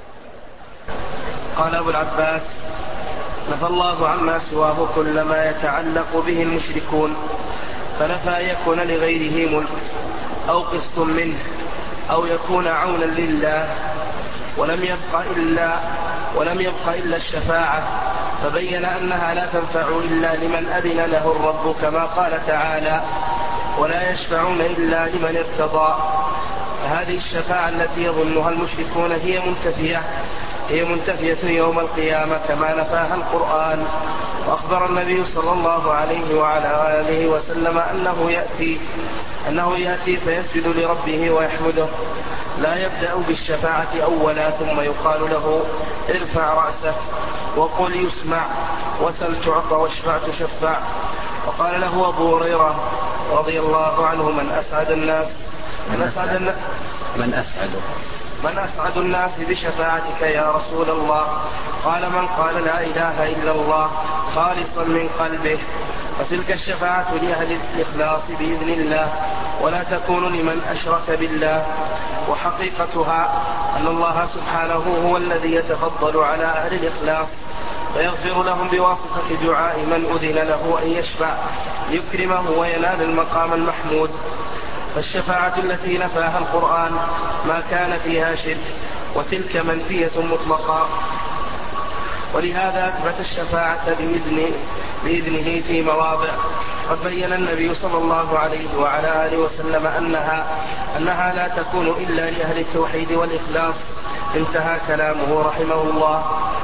B: قال أبو العباس نفى الله عما سواه كل ما يتعلق به المشركون، فنفى يكون لغيره ملك أو قسط منه أو يكون عونا لله، ولم يبق إلا ولم يبق إلا الشفاعة، فبين أنها لا تنفع إلا لمن أذن له الرب كما قال تعالى ولا يشفعون إلا لمن ارتضى. هذه الشفاعة التي يظنها المشركون هي منتفية هي منتفية يوم القيامة كما نفاها القرآن. وأخبر النبي صلى الله عليه وعلى آله وسلم أنه يأتي أنه يأتي فيسجد لربه ويحمده، لا يبدأ بالشفاعة أولا ثم يقال له ارفع رأسك وقل يسمع وسل تعطى واشفع تشفع. وقال له أبو هريرة رضي الله عنه من أسعد الناس من أسعد الناس
A: من أسعد
B: من أسعد الناس بشفاعتك يا رسول الله؟ قال من قال لا إله إلا الله خالصا من قلبه. وتلك الشفاعة لأهل الإخلاص بإذن الله، ولا تكون لمن أشرك بالله. وحقيقتها أن الله سبحانه هو الذي يتفضل على أهل الإخلاص فيغفر لهم بواسطة دعاء من أذن له أن يشفع يكرمه وينال المقام المحمود. فالشفاعة التي نفاها القرآن ما كان فيها شرك، وتلك منفية مطلقا، ولهذا أثبت الشفاعة بإذن بإذنه في مواضع قد بين النبي صلى الله عليه وعلى آله وسلم أنها, أنها لا تكون إلا لأهل التوحيد والإخلاص. انتهى كلامه رحمه الله.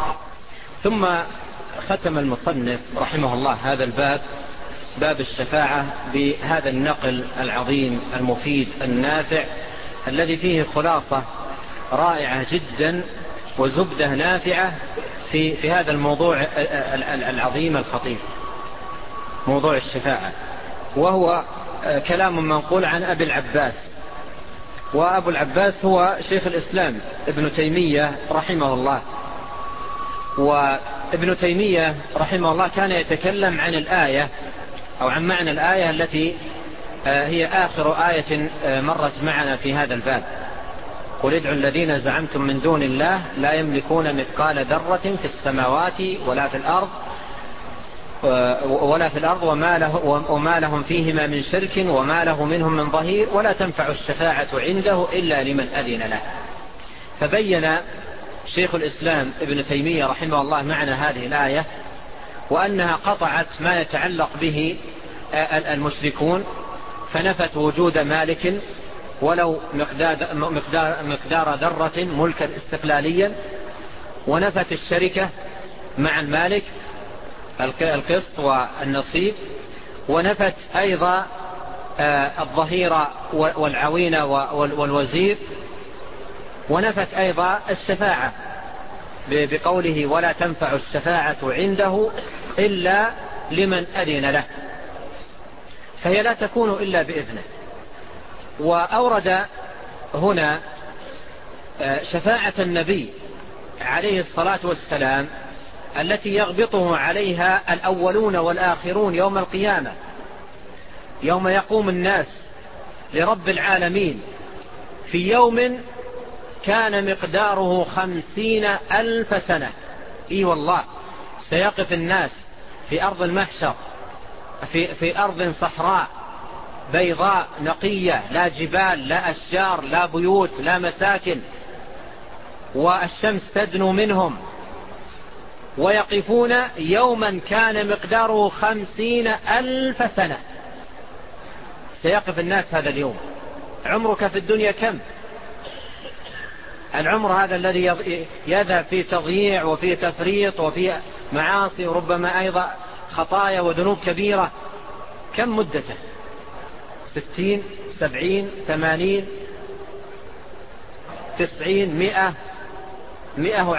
A: ثم ختم المصنف رحمه الله هذا الباب، باب الشفاعة، بهذا النقل العظيم المفيد النافع الذي فيه خلاصة رائعة جدا وزبدة نافعة في, في هذا الموضوع العظيم الخطير، موضوع الشفاعة، وهو كلام منقول عن أبي العباس. وأبو العباس هو شيخ الإسلام ابن تيمية رحمه الله. وابن تيمية رحمه الله كان يتكلم عن الآية أو عن معنى الآية التي هي آخر آية مرت معنا في هذا الباب: قل ادعوا الذين زعمتم من دون الله لا يملكون مثقال ذرة في السماوات ولا في الأرض ولا في الأرض وما, له وما لهم فيهما من شرك وما له منهم من ظهير ولا تنفع الشفاعة عنده إلا لمن أذن له. فبين شيخ الإسلام ابن تيمية رحمه الله معنى هذه الآية، وأنها قطعت ما يتعلق به المشركون، فنفت وجود مالك ولو مقدار, مقدار, مقدار ذرة ملكا استقلاليا، ونفت الشركة مع المالك القسط والنصيب، ونفت أيضا الظهير والعوين والوزير، ونفت أيضا الشفاعة بقوله ولا تنفع الشفاعة عنده إلا لمن أذن له، فهي لا تكون إلا بإذنه. وأورد هنا شفاعة النبي عليه الصلاة والسلام التي يغبطه عليها الأولون والآخرون يوم القيامة، يوم يقوم الناس لرب العالمين في يوم كان مقداره خمسين ألف سنة. إي والله، سيقف الناس في أرض المحشر في, في أرض صحراء بيضاء نقية، لا جبال لا أشجار لا بيوت لا مساكن، والشمس تدنو منهم، ويقفون يوما كان مقداره خمسين ألف سنة. سيقف الناس هذا اليوم. عمرك في الدنيا كم؟ العمر هذا الذي يذهب في تضييع وفي تفريط وفي معاصي وربما أيضا خطايا وذنوب كبيرة، كم مدته؟ ستين سبعين ثمانين تسعين مئة مئة